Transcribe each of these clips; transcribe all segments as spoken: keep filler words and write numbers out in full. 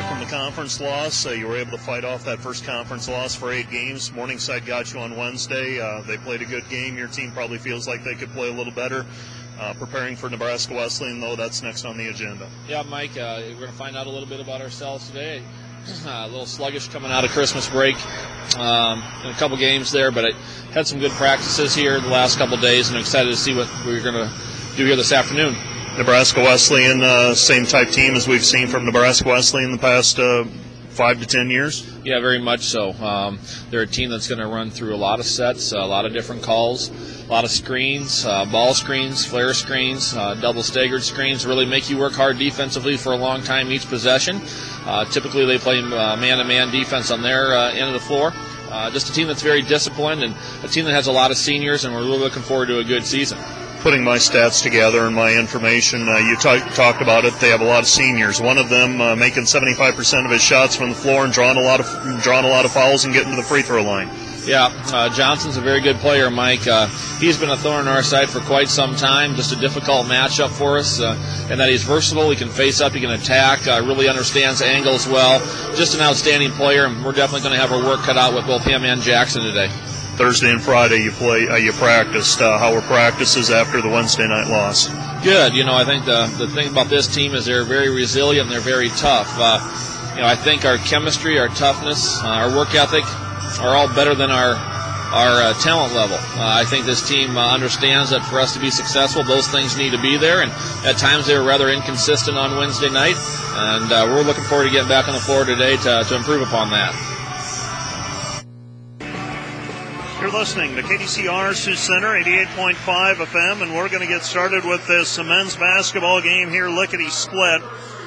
back from the conference loss. Uh, you were able to fight off that first conference loss for eight games. Morningside got you on Wednesday. Uh, they played a good game. Your team probably feels like they could play a little better. Uh, preparing for Nebraska Wesleyan, though, that's next on the agenda. Yeah, Mike, uh, we're going to find out a little bit about ourselves today. Uh, a little sluggish coming out of Christmas break um, in a couple games there, but I had some good practices here the last couple days, and I'm excited to see what we're going to do here this afternoon. Nebraska Wesleyan, uh, same type team as we've seen from Nebraska Wesleyan in the past uh, five to ten years? Yeah, very much so. Um, they're a team that's going to run through a lot of sets, a lot of different calls, a lot of screens, uh, ball screens, flare screens, uh, double staggered screens, really make you work hard defensively for a long time each possession. Uh, typically they play uh, man-to-man defense on their uh, end of the floor. Uh, just a team that's very disciplined and a team that has a lot of seniors, and we're really looking forward to a good season. Putting my stats together and my information, uh, you t- talked about it. They have a lot of seniors. One of them uh, making seventy-five percent of his shots from the floor and drawing a lot of drawing a lot of fouls and getting to the free throw line. Yeah, uh, Johnson's a very good player, Mike. Uh, he's been a thorn in our side for quite some time. Just a difficult matchup for us, uh, and that he's versatile. He can face up, he can attack. Uh, really understands angles well. Just an outstanding player, and we're definitely going to have our work cut out with both him and Jackson today. Thursday and Friday you play, uh, you practiced. Uh, how were practices after the Wednesday night loss? Good. You know, I think the the thing about this team is they're very resilient and they're very tough. Uh, you know, I think our chemistry, our toughness, uh, our work ethic are all better than our our uh, talent level. Uh, I think this team uh, understands that for us to be successful, those things need to be there. And at times they were rather inconsistent on Wednesday night, and uh, we're looking forward to getting back on the floor today to to improve upon that. You're listening to K D C R Sioux Center, eighty-eight point five F M, and we're going to get started with this men's basketball game here, lickety-split.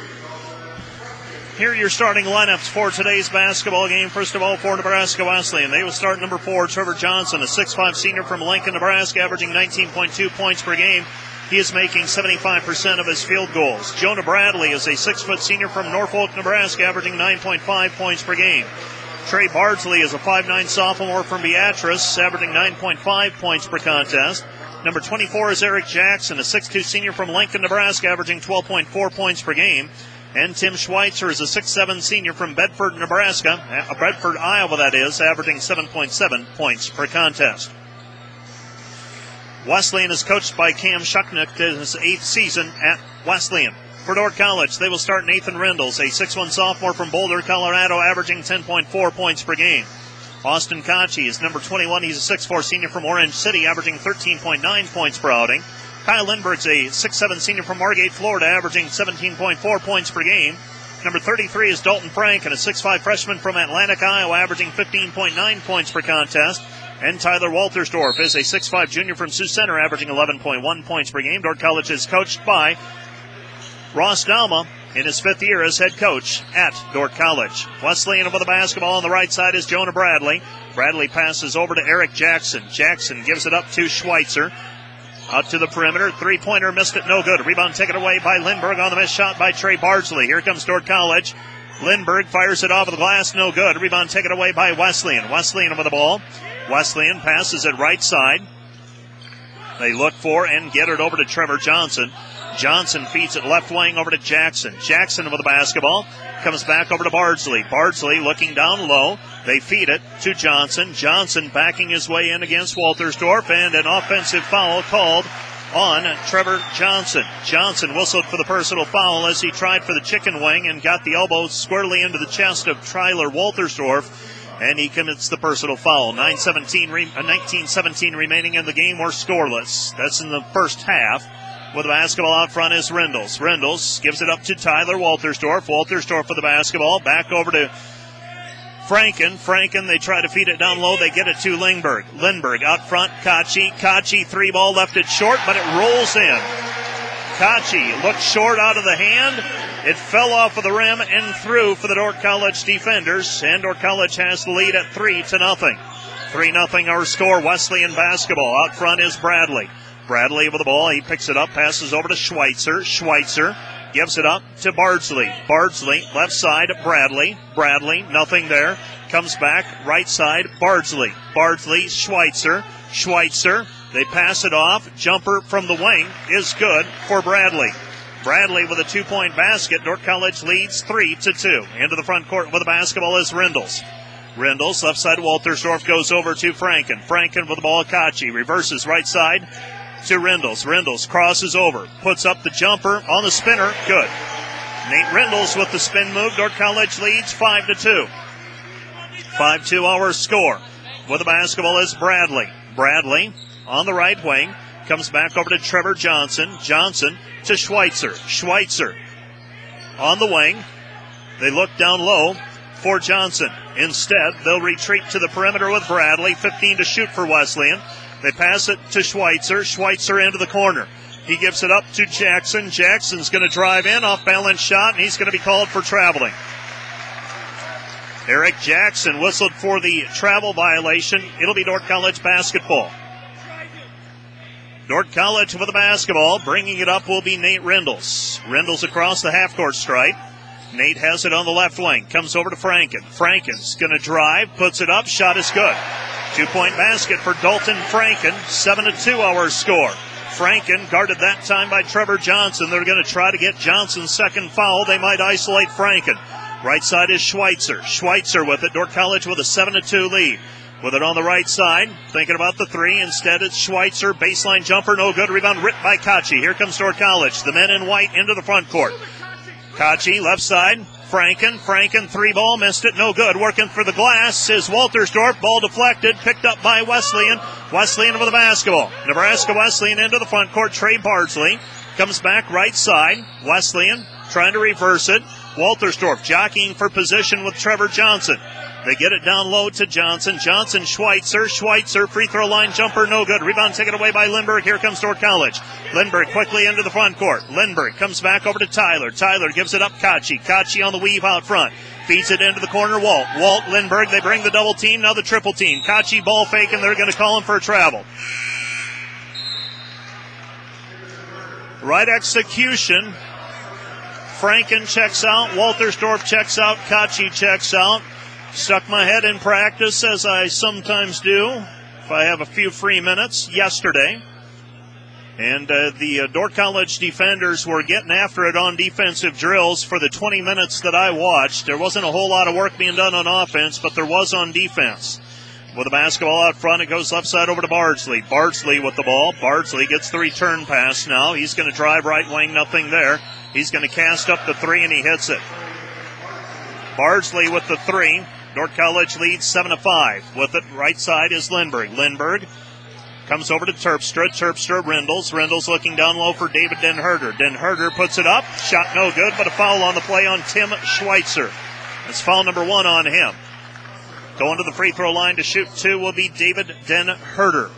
Here are your starting lineups for today's basketball game. First of all, for Nebraska Wesleyan, they will start number four, Trevor Johnson, a six five senior from Lincoln, Nebraska, averaging nineteen point two points per game. He is making seventy-five percent of his field goals. Jonah Bradley is a six foot senior from Norfolk, Nebraska, averaging nine point five points per game. Trey Bardsley is a five nine sophomore from Beatrice, averaging nine point five points per contest. Number twenty-four is Eric Jackson, a six two senior from Lincoln, Nebraska, averaging twelve point four points per game. And Tim Schweitzer is a six seven senior from Bedford, Nebraska, uh, Bedford, Iowa, that is, averaging seven point seven points per contest. Wesleyan is coached by Cam Shucknick in his eighth season at Wesleyan. For Dordt College, they will start Nathan Rendles, a six one sophomore from Boulder, Colorado, averaging ten point four points per game. Austin Kochi is number twenty-one. He's a six four senior from Orange City, averaging thirteen point nine points per outing. Kyle Lindberg's a six seven senior from Margate, Florida, averaging seventeen point four points per game. Number thirty-three is Dalton Franken, a six five freshman from Atlantic, Iowa, averaging fifteen point nine points per contest. And Tyler Waltersdorf is a six five junior from Sioux Center, averaging eleven point one points per game. Dordt College is coached by Ross Dalma in his fifth year as head coach at Dordt College. Wesleyan with the basketball on the right side is Jonah Bradley. Bradley passes over to Eric Jackson. Jackson gives it up to Schweitzer. Out to the perimeter. Three-pointer missed it. No good. Rebound taken away by Lindbergh on the missed shot by Trey Bardsley. Here comes Dordt College. Lindbergh fires it off of the glass. No good. Rebound taken away by Wesleyan. Wesleyan with the ball. Wesleyan passes it right side. They look for and get it over to Trevor Johnson. Johnson feeds it left wing over to Jackson. Jackson with the basketball. Comes back over to Bardsley. Bardsley looking down low. They feed it to Johnson. Johnson backing his way in against Waltersdorf, and an offensive foul called on Trevor Johnson. Johnson whistled for the personal foul as he tried for the chicken wing and got the elbow squarely into the chest of Tyler Waltersdorf, and he commits the personal foul. nine seventeen, nineteen seventeen remaining in the game. We're scoreless. That's in the first half. With the basketball out front is Rendles. Rendles gives it up to Tyler Waltersdorf. Waltersdorf with the basketball. Back over to Franken. Franken, they try to feed it down low. They get it to Lindbergh. Lindbergh out front. Kochi. Kochi, three ball, left it short, but it rolls in. Kochi looked short out of the hand. It fell off of the rim and through for the Dordt College defenders. And Dordt College has the lead at three to nothing. three nothing our score. Wesleyan basketball. Out front is Bradley. Bradley with the ball. He picks it up, passes over to Schweitzer. Schweitzer gives it up to Bardsley. Bardsley, left side, Bradley. Bradley, nothing there. Comes back, right side, Bardsley. Bardsley, Schweitzer. Schweitzer, they pass it off. Jumper from the wing is good for Bradley. Bradley with a two-point basket. Dordt College leads three to two. Into the front court with the basketball is Rendles. Rendles, left side, Waltersdorf goes over to Franken. Franken with the ball, Kachi. Reverses right side to Rendles. Rendles crosses over, puts up the jumper on the spinner. Good. Nate Rendles with the spin move. Dordt College leads five to two. five two our score. With the basketball is Bradley. Bradley on the right wing. Comes back over to Trevor Johnson. Johnson to Schweitzer. Schweitzer on the wing. They look down low for Johnson. Instead, they'll retreat to the perimeter with Bradley. fifteen to shoot for Wesleyan. They pass it to Schweitzer. Schweitzer into the corner. He gives it up to Jackson. Jackson's going to drive in, off-balance shot, and he's going to be called for traveling. Eric Jackson whistled for the travel violation. It'll be Dordt College basketball. Dordt College with the basketball. Bringing it up will be Nate Rendles. Rendles across the half-court stripe. Nate has it on the left wing. Comes over to Franken. Franken's going to drive. Puts it up. Shot is good. Two-point basket for Dalton Franken. seven to two our score. Franken guarded that time by Trevor Johnson. They're going to try to get Johnson's second foul. They might isolate Franken. Right side is Schweitzer. Schweitzer with it. Dordt College with a seven to two lead. With it on the right side. Thinking about the three. Instead, it's Schweitzer. Baseline jumper. No good. Rebound ripped by Kachi. Here comes Dordt College. The men in white into the front court. Kachi, left side. Franken. Franken, three ball. Missed it. No good. Working for the glass is Waltersdorf. Ball deflected. Picked up by Wesleyan. Wesleyan with the basketball. Nebraska Wesleyan into the front court. Trey Bardsley comes back right side. Wesleyan trying to reverse it. Waltersdorf jockeying for position with Trevor Johnson. They get it down low to Johnson. Johnson, Schweitzer. Schweitzer, free throw line jumper, no good. Rebound taken away by Lindbergh. Here comes Dordt College. Lindbergh quickly into the front court. Lindbergh comes back over to Tyler. Tyler gives it up Kachi. Kachi on the weave out front. Feeds it into the corner. Walt. Walt, Lindbergh. They bring the double team. Now the triple team. Kachi ball fake, and they're going to call him for a travel. Right execution. Franken checks out. Waltersdorf checks out. Kachi checks out. Stuck my head in practice, as I sometimes do, if I have a few free minutes, yesterday. And uh, the uh, Dordt College defenders were getting after it on defensive drills for the twenty minutes that I watched. There wasn't a whole lot of work being done on offense, but there was on defense. With the basketball out front, it goes left side over to Bardsley. Bardsley with the ball. Bardsley gets the return pass now. He's going to drive right wing, nothing there. He's going to cast up the three, and he hits it. Bardsley with the three. Dordt College leads seven to five. With it, right side is Lindbergh. Lindbergh comes over to Terpstra. Terpstra, Rendles. Rendles looking down low for David Den Herder. Den Herder puts it up. Shot no good, but a foul on the play on Tim Schweitzer. That's foul number one on him. Going to the free throw line to shoot two will be David Den Herder.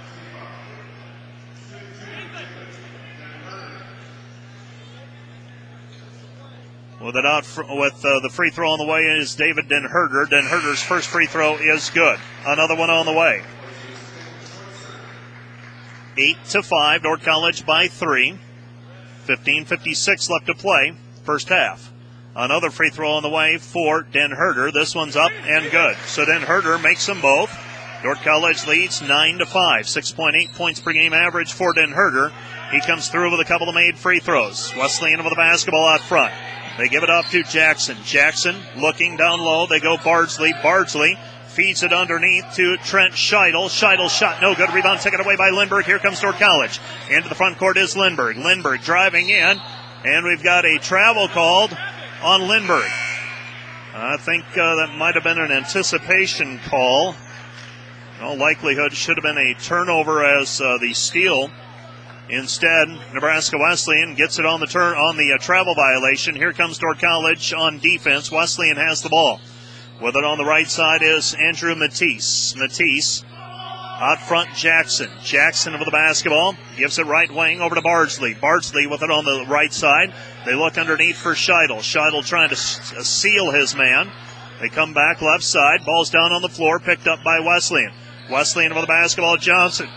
With it out fr- with uh, the free throw on the way is David Den Herder. Den Herder's first free throw is good. Another one on the way. Eight to five. Dordt College by three. fifteen fifty-six left to play. First half. Another free throw on the way for Den Herder. This one's up and good. So Den Herder makes them both. Dordt College leads nine to five. six point eight points per game average for Den Herder. He comes through with a couple of made free throws. Wesleyan with the basketball out front. They give it off to Jackson. Jackson looking down low. They go Bardsley. Bardsley feeds it underneath to Trent Scheidel. Scheidel shot no good. Rebound taken away by Lindbergh. Here comes Dordt College. Into the front court is Lindbergh. Lindbergh driving in. And we've got a travel called on Lindbergh. I think uh, that might have been an anticipation call. In all likelihood, should have been a turnover as uh, the steal. Instead, Nebraska Wesleyan gets it on the turn on the uh, travel violation. Here comes Dordt College on defense. Wesleyan has the ball. With it on the right side is Andrew Matisse. Matisse out front, Jackson. Jackson with the basketball. Gives it right wing over to Bardsley. Bardsley with it on the right side. They look underneath for Scheidel. Scheidel trying to s- uh, seal his man. They come back left side. Ball's down on the floor, picked up by Wesleyan. Wesleyan with the basketball, Johnson.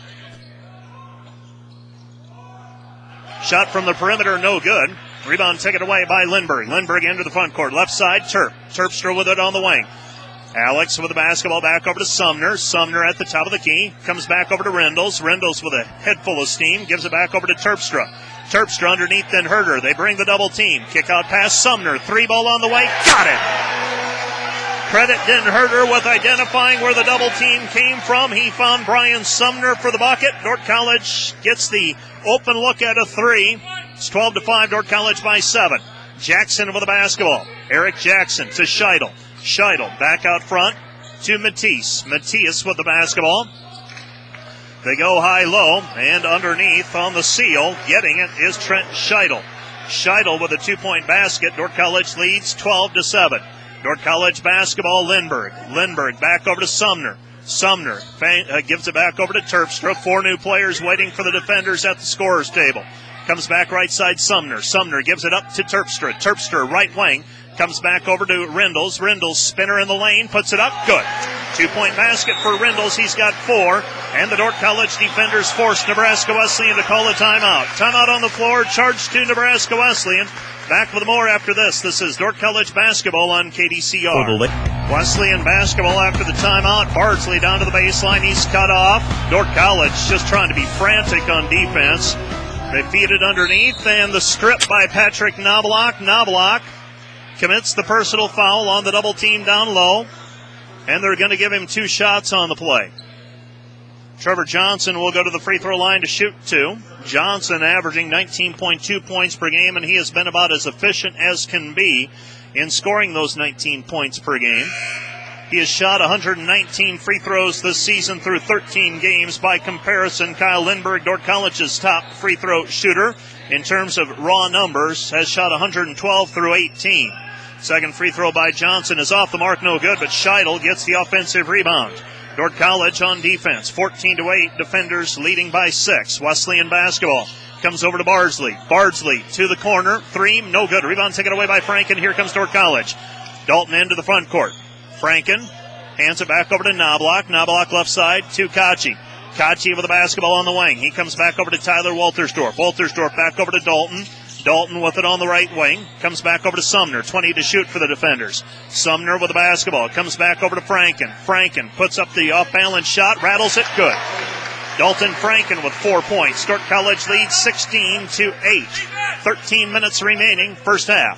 Shot from the perimeter, no good. Rebound taken away by Lindbergh. Lindbergh into the front court. Left side, Terp. Terpstra with it on the wing. Alex with the basketball back over to Sumner. Sumner at the top of the key. Comes back over to Rendles. Rendles with a head full of steam. Gives it back over to Terpstra. Terpstra underneath, then Herder. They bring the double team. Kick out past Sumner. Three ball on the way. Got it! Credit Den Herder with identifying where the double team came from. He found Brian Sumner for the bucket. Dordt College gets the open look at a three. It's twelve to five. Dordt College by seven. Jackson with the basketball. Eric Jackson to Scheidel. Scheidel back out front to Matisse. Matisse with the basketball. They go high-low, and underneath on the seal, getting it is Trent Scheidel. Scheidel with a two-point basket. Dordt College leads twelve to seven. Dordt College basketball, Lindbergh. Lindbergh back over to Sumner. Sumner uh, gives it back over to Terpstra. Four new players waiting for the defenders at the scorer's table. Comes back right side, Sumner. Sumner gives it up to Terpstra. Terpstra right wing. Comes back over to Rendles. Rendles, spinner in the lane, puts it up. Good. Two-point basket for Rendles. He's got four. And the Dordt College defenders force Nebraska Wesleyan to call a timeout. Timeout on the floor. Charge to Nebraska Wesleyan. Back with more after this. This is Dordt College basketball on K D C R. Wesleyan basketball after the timeout. Bardsley down to the baseline. He's cut off. Dordt College just trying to be frantic on defense. They feed it underneath, and the strip by Patrick Knobloch. Knobloch commits the personal foul on the double team down low, and they're going to give him two shots on the play. Trevor Johnson will go to the free throw line to shoot two. Johnson averaging nineteen point two points per game, and he has been about as efficient as can be in scoring those nineteen points per game. He has shot one hundred nineteen free throws this season through thirteen games. By comparison, Kyle Lindbergh, Dordt College's top free throw shooter, in terms of raw numbers, has shot one hundred twelve through eighteen. Second free throw by Johnson is off the mark, no good, but Scheidel gets the offensive rebound. Dordt College on defense, fourteen to eight, defenders leading by six. Wesleyan basketball comes over to Bardsley. Bardsley to the corner, three, no good. Rebound taken away by Franken. Here comes Dordt College. Dalton into the front court. Franken hands it back over to Knobloch. Knobloch left side to Kachi. Kachi with the basketball on the wing. He comes back over to Tyler Woltersdorf. Woltersdorf back over to Dalton. Dalton with it on the right wing. Comes back over to Sumner. twenty to shoot for the defenders. Sumner with the basketball. Comes back over to Franken. Franken puts up the off-balance shot. Rattles it. Good. Dalton Franken with four points. Dordt College leads sixteen to eight. thirteen minutes remaining. First half.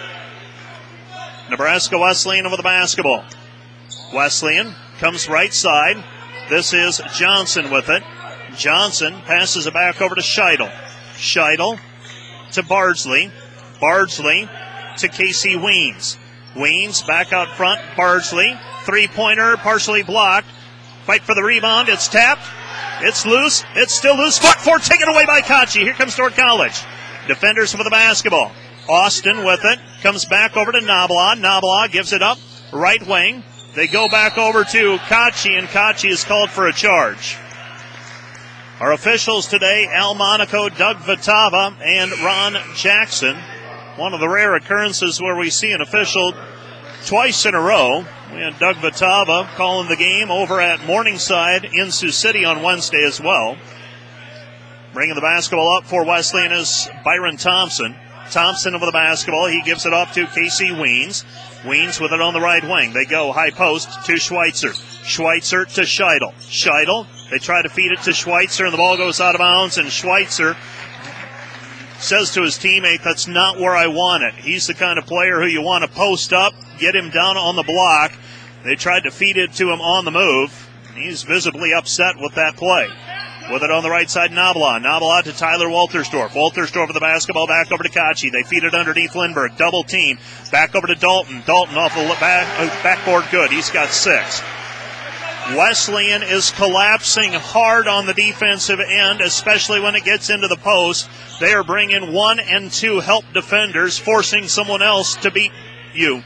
Nebraska Wesleyan with the basketball. Wesleyan comes right side. This is Johnson with it. Johnson passes it back over to Scheidel. Scheidel to Bardsley. Bardsley to Casey Weens. Weens back out front. Bardsley. Three-pointer partially blocked. Fight for the rebound. It's tapped. It's loose. It's still loose. Foot four taken away by Kachi. Here comes Dordt College. Defenders with the basketball. Austin with it. Comes back over to Knobloch. Knobloch gives it up. Right wing. They go back over to Kachi, and Kachi is called for a charge. Our officials today, Al Monaco, Doug Vitava, and Ron Jackson. One of the rare occurrences where we see an official twice in a row. We had Doug Vitava calling the game over at Morningside in Sioux City on Wednesday as well. Bringing the basketball up for Wesleyan is Byron Thompson. Thompson over the basketball. He gives it off to Casey Weens. Weens with it on the right wing. They go high post to Schweitzer. Schweitzer to Scheidel. Scheidel, they try to feed it to Schweitzer, and the ball goes out of bounds, and Schweitzer says to his teammate, that's not where I want it. He's the kind of player who you want to post up, get him down on the block. They tried to feed it to him on the move. He's visibly upset with that play. With it on the right side, Knobloch. Knobloch to Tyler Woltersdorf. Woltersdorf with the basketball back over to Kachi. They feed it underneath Lindbergh. Double team. Back over to Dalton. Dalton off the back, backboard good. He's got six. Wesleyan is collapsing hard on the defensive end, especially when it gets into the post. They are bringing one and two help defenders, forcing someone else to beat you.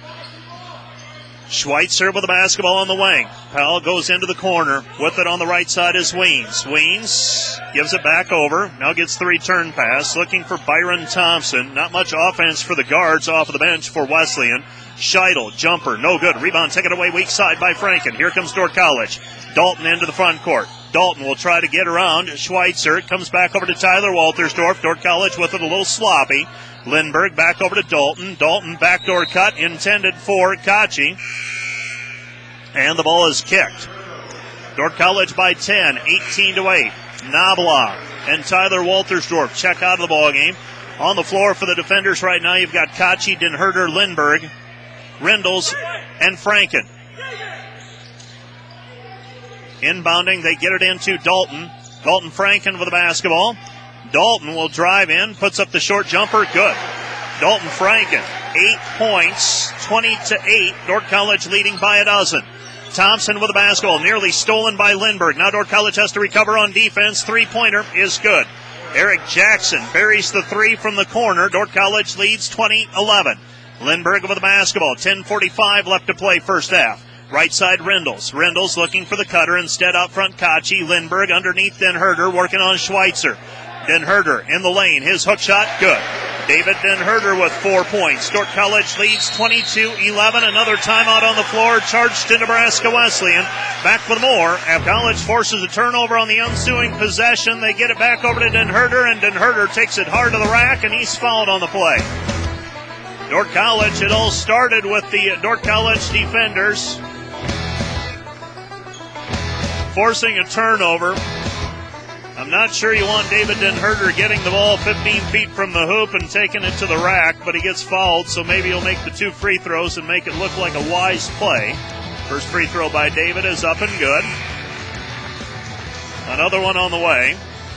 Schweitzer with the basketball on the wing. Powell goes into the corner. With it on the right side is Weens. Weens gives it back over. Now gets the return pass. Looking for Byron Thompson. Not much offense for the guards off of the bench for Wesleyan. Scheidel, jumper, no good. Rebound taken away weak side by Franken. Here comes Dordt College. Dalton into the front court. Dalton will try to get around Schweitzer. It comes back over to Tyler Woltersdorf. Dordt College with it a little sloppy. Lindbergh back over to Dalton. Dalton backdoor cut intended for Kachi. And the ball is kicked. Dordt College by ten, eighteen to eight. Nabla and Tyler Waltersdorf check out of the ball game. On the floor for the defenders right now, you've got Kachi, Den Herder, Lindberg, Rindles, and Franken. Inbounding, they get it into Dalton. Dalton Franken with the basketball. Dalton will drive in, puts up the short jumper. Good. Dalton Franken, eight points, twenty to eight. Dordt College leading by a dozen. Thompson with the basketball, nearly stolen by Lindberg. Now Dordt College has to recover on defense. Three-pointer is good. Eric Jackson buries the three from the corner. Dordt College leads twenty eleven. Lindberg with the basketball. ten forty-five left to play first half. Right side Rindles. Rindles looking for the cutter. Instead out front Kachi. Lindberg underneath Den Herder working on Schweitzer. Den Herder in the lane. His hook shot, good. David Den Herder with four points. Dordt College leads twenty-two eleven. Another timeout on the floor. Charged to Nebraska Wesleyan. Back with more. App College forces a turnover on the ensuing possession. They get it back over to Den Herder, and Den Herder takes it hard to the rack, and he's fouled on the play. Dordt College, it all started with the Dordt College defenders forcing a turnover. I'm not sure you want David Den Herder getting the ball fifteen feet from the hoop and taking it to the rack, but he gets fouled, so maybe he'll make the two free throws and make it look like a wise play. First free throw by David is up and good. Another one on the way.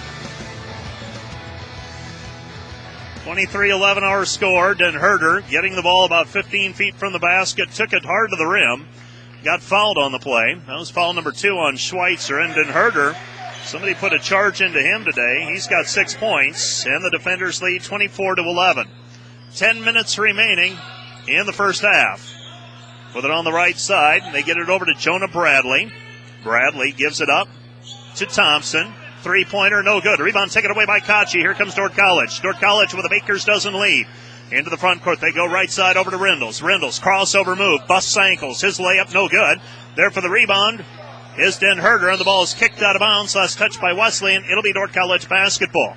twenty-three eleven our score. Den Herder getting the ball about fifteen feet from the basket, took it hard to the rim, got fouled on the play. That was foul number two on Schweitzer, and Den Herder, somebody put a charge into him today. He's got six points, and the defenders lead twenty-four to eleven. Ten minutes remaining in the first half. With it on the right side, they get it over to Jonah Bradley. Bradley gives it up to Thompson. Three-pointer, no good. Rebound taken away by Kachi. Here comes Dordt College. Dordt College with a Baker's dozen lead. Into the front court, they go right side over to Rindles. Rindles, crossover move, busts ankles. His layup, no good. There for the rebound is Den Herder, and the ball is kicked out of bounds. Last touch by Wesleyan. It'll be Dordt College basketball.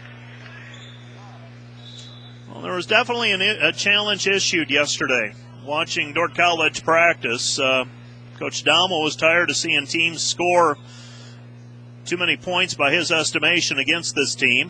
Well, there was definitely an, a challenge issued yesterday. Watching Dordt College practice, uh, Coach Damo was tired of seeing teams score too many points by his estimation against this team.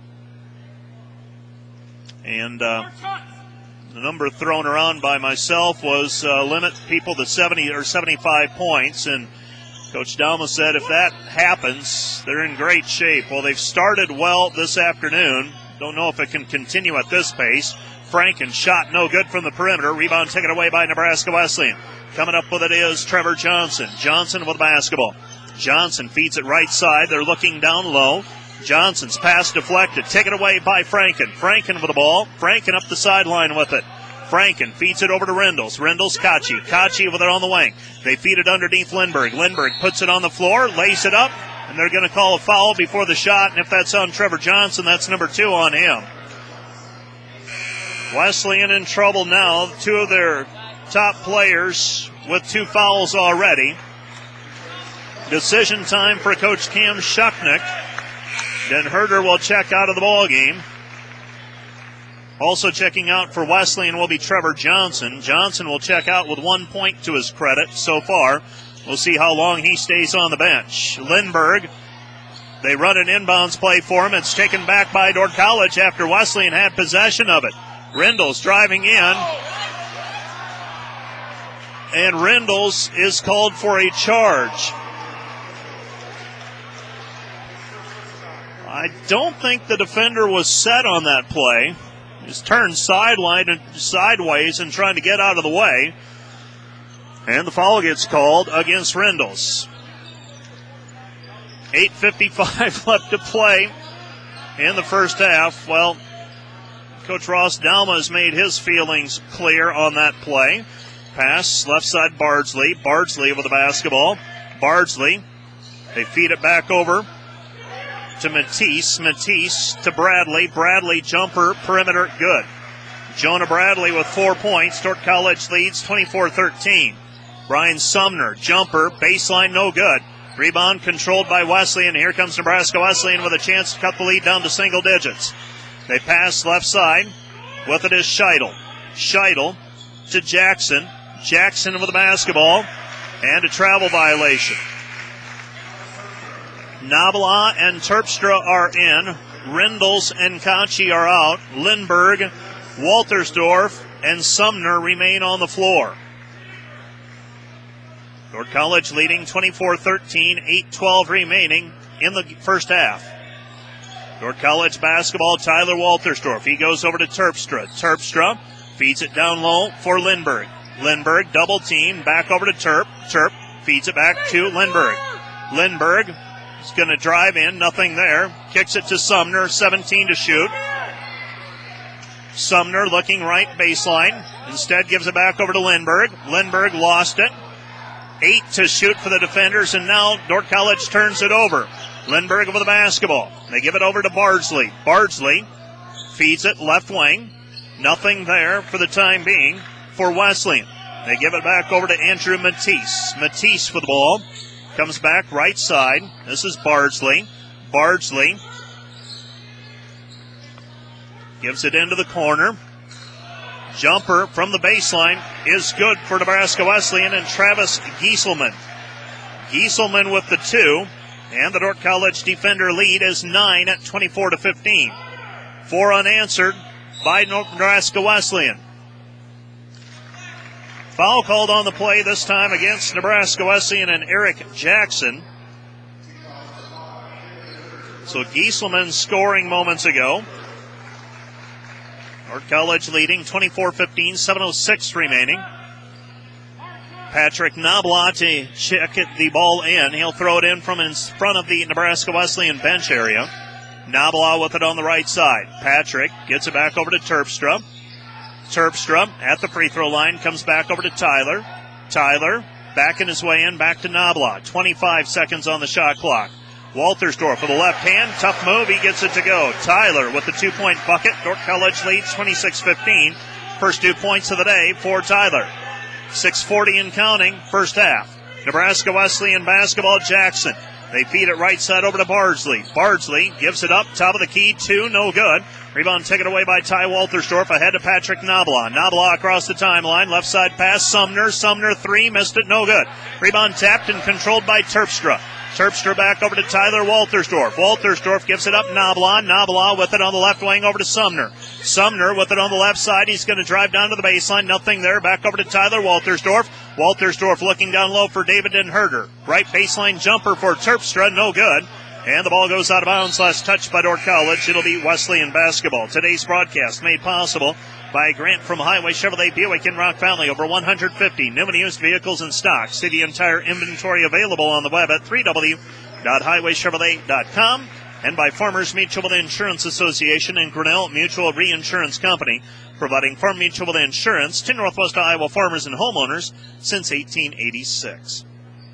And uh, the number thrown around by myself was uh, limit people to seventy or seventy-five points. And Coach Damo said if that happens, they're in great shape. Well, they've started well this afternoon. Don't know if it can continue at this pace. Franken shot no good from the perimeter. Rebound taken away by Nebraska Wesleyan. Coming up with it is Trevor Johnson. Johnson with the basketball. Johnson feeds it right side. They're looking down low. Johnson's pass deflected. Taken away by Franken. Franken with the ball. Franken up the sideline with it. Franken feeds it over to Rindles. Rindles, Kachi. Kachi with it on the wing. They feed it underneath Lindberg. Lindberg puts it on the floor, lays it up, and they're going to call a foul before the shot. And if that's on Trevor Johnson, that's number two on him. Wesleyan in trouble now. Two of their top players with two fouls already. Decision time for Coach Cam Shucknick. Den Herder will check out of the ball game. Also checking out for Wesleyan will be Trevor Johnson. Johnson will check out with one point to his credit so far. We'll see how long he stays on the bench. Lindberg, they run an inbounds play for him. It's taken back by Dordt College after Wesleyan had possession of it. Rindles driving in. And Rindles is called for a charge. I don't think the defender was set on that play. He's turned sideline and sideways and trying to get out of the way. And the foul gets called against Rindles. eight fifty-five left to play in the first half. Well, Coach Ross Dalma has made his feelings clear on that play. Pass, left side Bardsley. Bardsley with the basketball. Bardsley, they feed it back over to Matisse. Matisse to Bradley. Bradley jumper, perimeter, good. Jonah Bradley with four points. Dordt College leads twenty-four thirteen. Brian Sumner, jumper, baseline, no good. Rebound controlled by Wesleyan. Here comes Nebraska Wesleyan with a chance to cut the lead down to single digits. They pass left side. With it is Scheidel. Scheidel to Jackson. Jackson with the basketball. and a travel violation. Nabla and Terpstra are in. Rindles and Kochi are out. Lindbergh, Waltersdorf, and Sumner remain on the floor. Dordt College leading twenty-four thirteen, eight twelve remaining in the first half. Dordt College basketball, Tyler Waltersdorf. He goes over to Terpstra. Terpstra feeds it down low for Lindbergh. Lindbergh double team, back over to Terp. Terp feeds it back to Lindbergh. Lindbergh is going to drive in, nothing there. Kicks it to Sumner, seventeen to shoot. Sumner looking right baseline. Instead gives it back over to Lindbergh. Lindbergh lost it. Eight to shoot for the defenders, and now Dordt College turns it over. Lindbergh with the basketball. They give it over to Bardsley. Bardsley feeds it left wing. Nothing there for the time being for Wesleyan. They give it back over to Andrew Matisse. Matisse with the ball. Comes back right side. This is Bardsley. Bardsley gives it into the corner. Jumper from the baseline is good for Nebraska Wesleyan and Travis Gieselman. Gieselman with the two, and the Dordt College defender lead is nine at twenty-four to fifteen. Four unanswered by Nebraska Wesleyan. Foul called on the play this time against Nebraska Wesleyan and Eric Jackson. So Gieselman scoring moments ago. Dordt College leading twenty-four fifteen, seven oh six remaining. Patrick Nabla to check it, the ball in. He'll throw it in from in front of the Nebraska Wesleyan bench area. Nabla with it on the right side. Patrick gets it back over to Terpstra. Terpstra at the free throw line comes back over to Tyler. Tyler backing his way in, back to Nabla. twenty-five seconds on the shot clock. Waltersdorf with the left hand. Tough move. He gets it to go. Tyler with the two-point bucket. Dordt College leads twenty-six fifteen. First two points of the day for Tyler. six forty and counting, first half. Nebraska Wesleyan basketball, Jackson. They feed it right side over to Bardsley. Bardsley gives it up, top of the key, two, no good. Rebound taken away by Ty Waltersdorf, ahead to Patrick Nabla. Nabla across the timeline, left side pass, Sumner. Sumner three, missed it, no good. Rebound tapped and controlled by Terpstra. Terpstra back over to Tyler Waltersdorf. Waltersdorf gives it up, Nabla. Nabla with it on the left wing over to Sumner. Sumner with it on the left side. He's going to drive down to the baseline. Nothing there. Back over to Tyler Waltersdorf. Waltersdorf looking down low for David Denherder. Right baseline jumper for Terpstra. No good. And the ball goes out of bounds. Last touch by Dordt College. It'll be Wesleyan basketball. Today's broadcast made possible by a grant from Highway Chevrolet Buick in Rock Valley. Over one hundred fifty new and used vehicles in stock. See the entire inventory available on the web at w w w dot highway chevrolet dot com. And by Farmers Mutual Insurance Association and Grinnell Mutual Reinsurance Company, providing farm mutual insurance to Northwest Iowa farmers and homeowners since eighteen eighty-six.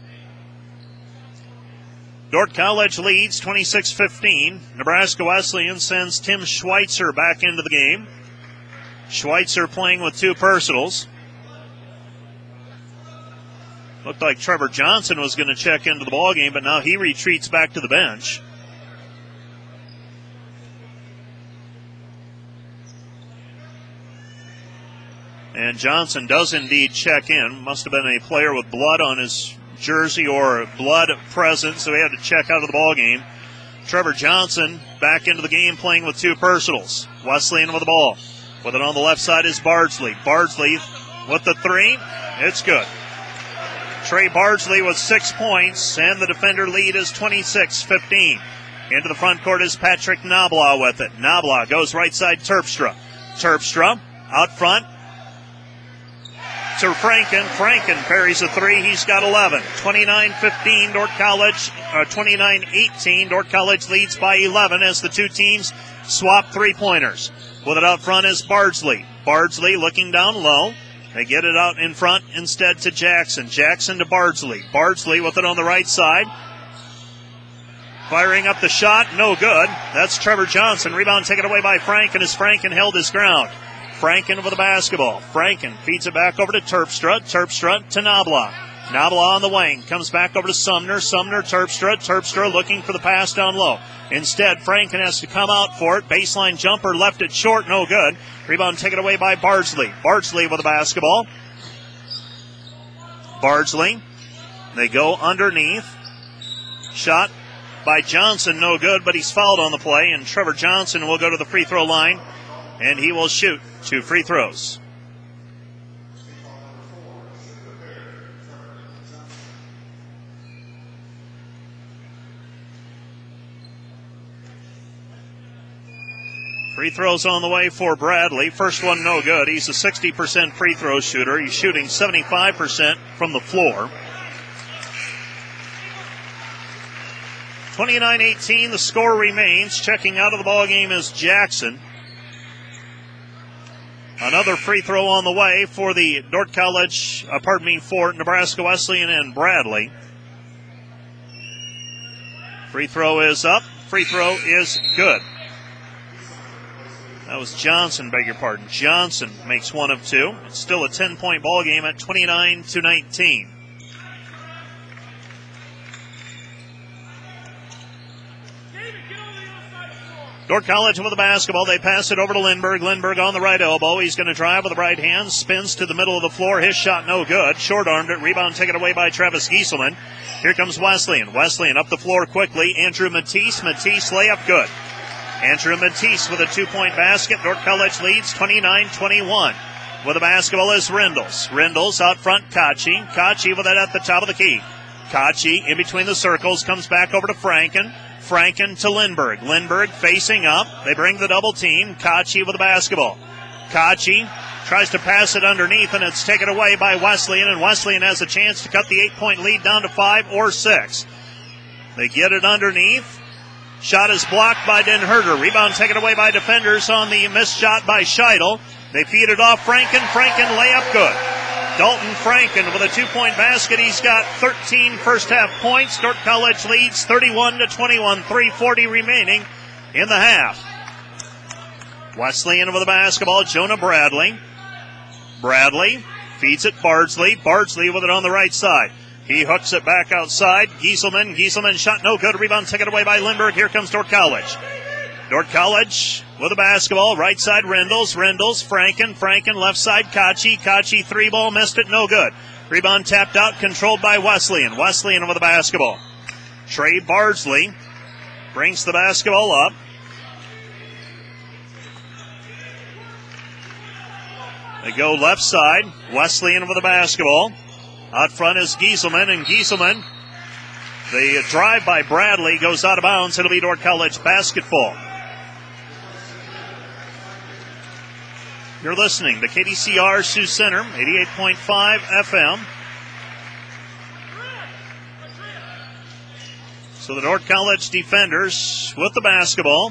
Dordt College leads twenty-six fifteen. Nebraska Wesleyan sends Tim Schweitzer back into the game. Schweitzer playing with two personals. Looked like Trevor Johnson was going to check into the ballgame, but now he retreats back to the bench. And Johnson does indeed check in. Must have been a player with blood on his jersey or blood present, so he had to check out of the ballgame. Trevor Johnson back into the game playing with two personals. Wesleyan with the ball. With it on the left side is Bardsley. Bardsley with the three. It's good. Trey Bardsley with six points, and the defender lead is twenty-six fifteen. Into the front court is Patrick Nabla with it. Nabla goes right side Terpstra. Terpstra out front to Franken. Franken parries a three. He's got eleven. twenty-nine fifteen, Dordt College, uh, twenty-nine eighteen. Dordt College leads by eleven as the two teams swap three-pointers. With it out front is Bardsley. Bardsley looking down low. They get it out in front instead to Jackson. Jackson to Bardsley. Bardsley with it on the right side. Firing up the shot, no good. That's Trevor Johnson. Rebound taken away by Franken as Franken held his ground. Franken with the basketball. Franken feeds it back over to Terpstra. Terpstra to Nabla. Nabla on the wing. Comes back over to Sumner. Sumner, Terpstra. Terpstra looking for the pass down low. Instead, Franken has to come out for it. Baseline jumper left it short. No good. Rebound taken away by Bardsley. Bardsley with the basketball. Bardsley They go underneath. Shot by Johnson, no good, but he's fouled on the play, and Trevor Johnson will go to the free throw line, and he will shoot two free throws. Free throws on the way for Bradley. First one no good. He's a sixty percent free throw shooter. He's shooting seventy-five percent from the floor. twenty-nine eighteen, the score remains. Checking out of the ball game is Jackson. Another free throw on the way for the Dordt College, uh, pardon me, for Nebraska Wesleyan and Bradley. Free throw is up. Free throw is good. That was Johnson, beg your pardon. Johnson makes one of two. It's still a ten-point ball game at twenty-nine to nineteen. Dordt College with the basketball. They pass it over to Lindbergh. Lindbergh on the right elbow. He's going to drive with the right hand. Spins to the middle of the floor. His shot no good. Short-armed it. Rebound taken away by Travis Gieselman. Here comes Wesleyan. Wesleyan up the floor quickly. Andrew Matisse. Matisse layup good. Andrew Matisse with a two-point basket. Dordt College leads twenty-nine twenty-one. With the basketball is Rindles. Rindles out front, Kachi. Kachi with it at the top of the key. Kachi in between the circles. Comes back over to Franken. Franken to Lindbergh. Lindbergh facing up. They bring the double team. Kachi with the basketball. Kachi tries to pass it underneath, and it's taken away by Wesleyan, and Wesleyan has a chance to cut the eight-point lead down to five or six. They get it underneath. Shot is blocked by Den Herter. Rebound taken away by defenders on the missed shot by Scheidel. They feed it off Franken. Franken layup good. Dalton Franken with a two-point basket. He's got thirteen first-half points. Dordt College leads thirty-one to twenty-one. three forty remaining in the half. Wesleyan with the basketball. Jonah Bradley. Bradley feeds it Bardsley. Bardsley with it on the right side. He hooks it back outside. Gieselman. Gieselman shot no good. Rebound taken away by Lindbergh. Here comes Dordt College. Dordt College with the basketball. Right side Rindles. Rindles. Franken. Franken. Left side Kachi. Kachi three ball. Missed it. No good. Rebound tapped out. Controlled by Wesleyan. Wesleyan with the basketball. Trey Bardsley brings the basketball up. They go left side. Wesleyan with the basketball. Out front is Gieselman, and Gieselman, the drive by Bradley goes out of bounds. It'll be Dordt College basketball. You're listening to K D C R Sioux Center, eighty-eight point five F M. So the Dordt College defenders with the basketball.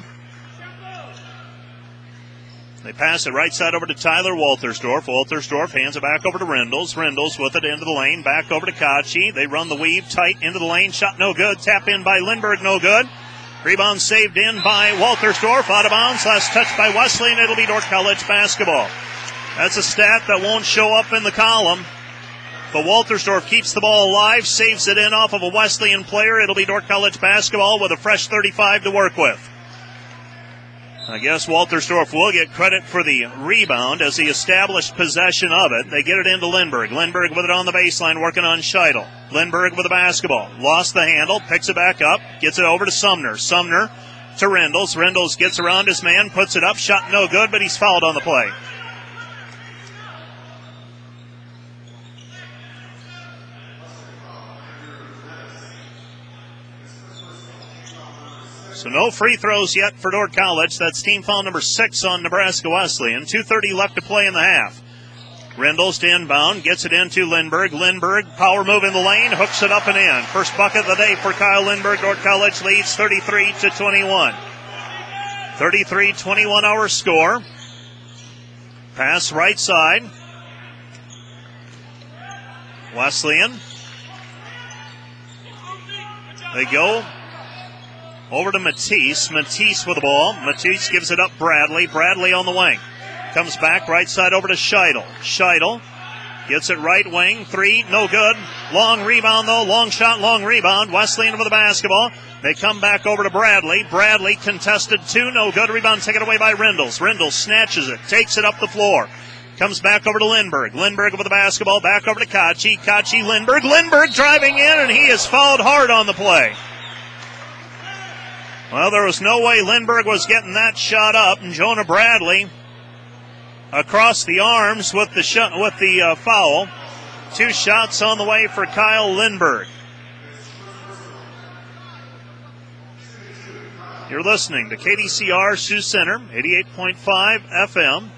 They pass it right side over to Tyler Waltersdorf. Waltersdorf hands it back over to Rindles. Rindles with it into the lane. Back over to Kachi. They run the weave tight into the lane. Shot no good. Tap in by Lindbergh, no good. Rebound saved in by Waltersdorf. Out of bounds. Last touch by Wesleyan. It'll be Dordt College basketball. That's a stat that won't show up in the column. But Waltersdorf keeps the ball alive. Saves it in off of a Wesleyan player. It'll be Dordt College basketball with a fresh thirty-five to work with. I guess Waltersdorf will get credit for the rebound as he established possession of it. They get it into Lindbergh. Lindbergh with it on the baseline, working on Scheidel. Lindbergh with the basketball. Lost the handle, picks it back up, gets it over to Sumner. Sumner to Rindles. Rindles gets around his man, puts it up. Shot no good, but he's fouled on the play. So no free throws yet for Dordt College. That's team foul number six on Nebraska Wesleyan. two thirty left to play in the half. Rindles to inbound, gets it into Lindbergh. Lindbergh, power move in the lane, hooks it up and in. First bucket of the day for Kyle Lindbergh. Dordt College leads thirty-three to twenty-one. thirty-three twenty-one our score. Pass right side. Wesleyan. They go over to Matisse. Matisse with the ball. Matisse gives it up Bradley. Bradley on the wing. Comes back right side over to Scheidel. Scheidel gets it right wing. Three, no good. Long rebound though. Long shot, long rebound. Wesleyan with the basketball. They come back over to Bradley. Bradley contested two, no good. Rebound taken away by Rindles. Rindles snatches it. Takes it up the floor. Comes back over to Lindbergh. Lindbergh with the basketball. Back over to Kachi. Kachi, Lindbergh. Lindbergh driving in, and he is fouled hard on the play. Well, there was no way Lindbergh was getting that shot up, and Jonah Bradley across the arms with the sh- with the uh, foul. Two shots on the way for Kyle Lindbergh. You're listening to K D C R Sioux Center, eighty-eight point five F M.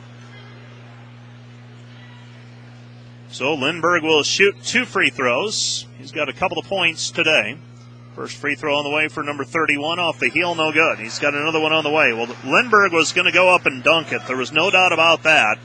So Lindbergh will shoot two free throws. He's got a couple of points today. First free throw on the way for number thirty-one, off the heel, no good. He's got another one on the way. Well, Lindbergh was going to go up and dunk it. There was no doubt about that.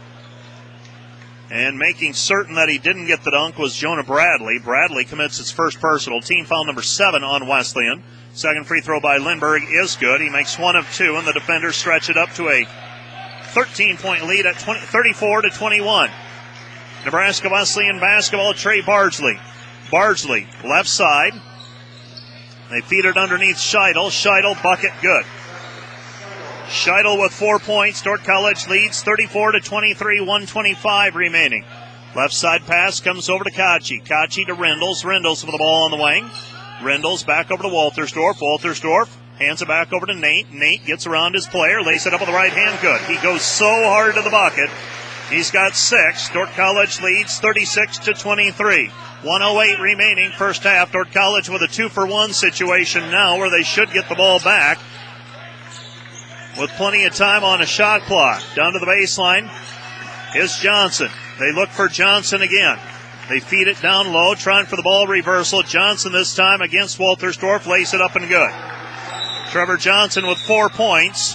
And making certain that he didn't get the dunk was Jonah Bradley. Bradley commits his first personal. Team foul number seven on Wesleyan. Second free throw by Lindbergh is good. He makes one of two, and the defenders stretch it up to a thirteen-point lead at twenty, thirty-four to twenty-one. Nebraska Wesleyan basketball, Trey Bardsley. Bardsley, left side. They feed it underneath Scheidel. Scheidel, bucket, good. Scheidel with four points. Dordt College leads thirty-four to twenty-three, one twenty-five remaining. Left side pass comes over to Kachi. Kachi to Rendles. Rendles with the ball on the wing. Rendles back over to Waltersdorf. Waltersdorf hands it back over to Nate. Nate gets around his player. Lays it up with the right hand, good. He goes so hard to the bucket. He's got six. Dordt College leads thirty-six to twenty-three. one oh eight remaining first half. Dordt College with a two-for-one situation now where they should get the ball back with plenty of time on a shot clock. Down to the baseline is Johnson. They look for Johnson again. They feed it down low, trying for the ball reversal. Johnson this time against Waltersdorf. Lays it up and good. Trevor Johnson with four points.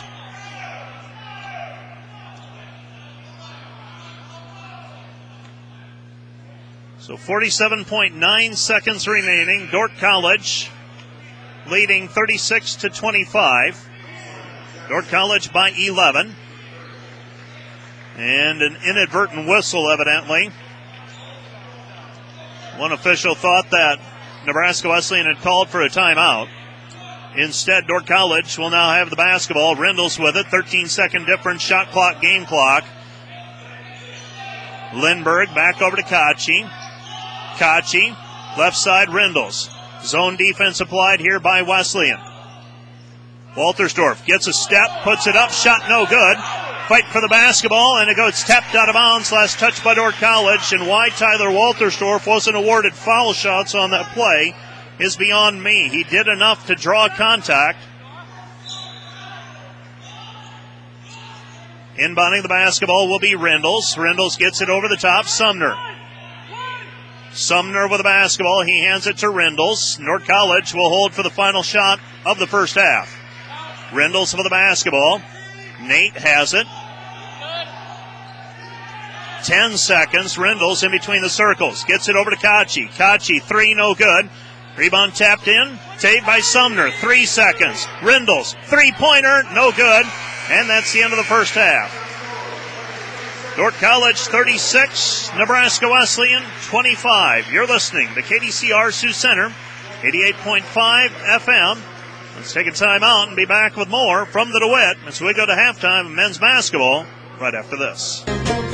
So forty-seven point nine seconds remaining. Dordt College leading thirty-six to twenty-five. Dordt College by eleven. And an inadvertent whistle, evidently. One official thought that Nebraska Wesleyan had called for a timeout. Instead, Dordt College will now have the basketball. Rendles with it. thirteen-second difference, shot clock, game clock. Lindbergh back over to Kachi. Kachi, left side, Rendles. Zone defense applied here by Wesleyan. Waltersdorf gets a step, puts it up, shot no good. Fight for the basketball, and it goes tapped out of bounds. Last touch by Dordt College, and why Tyler Waltersdorf wasn't awarded foul shots on that play is beyond me. He did enough to draw contact. Inbounding the basketball will be Rendles. Rendles gets it over the top. Sumner. Sumner with the basketball. He hands it to Rendles. Dordt College will hold for the final shot of the first half. Rendles with the basketball. Nate has it. Ten seconds. Rendles in between the circles. Gets it over to Kachi. Kachi, three, no good. Rebound tapped in. Taped by Sumner. Three seconds. Rendles, three-pointer, no good. And that's the end of the first half. Dordt College thirty-six, Nebraska Wesleyan twenty-five. You're listening to K D C R Sioux Center, eighty-eight point five F M. Let's take a time out and be back with more from the DeWitt as we go to halftime of men's basketball right after this.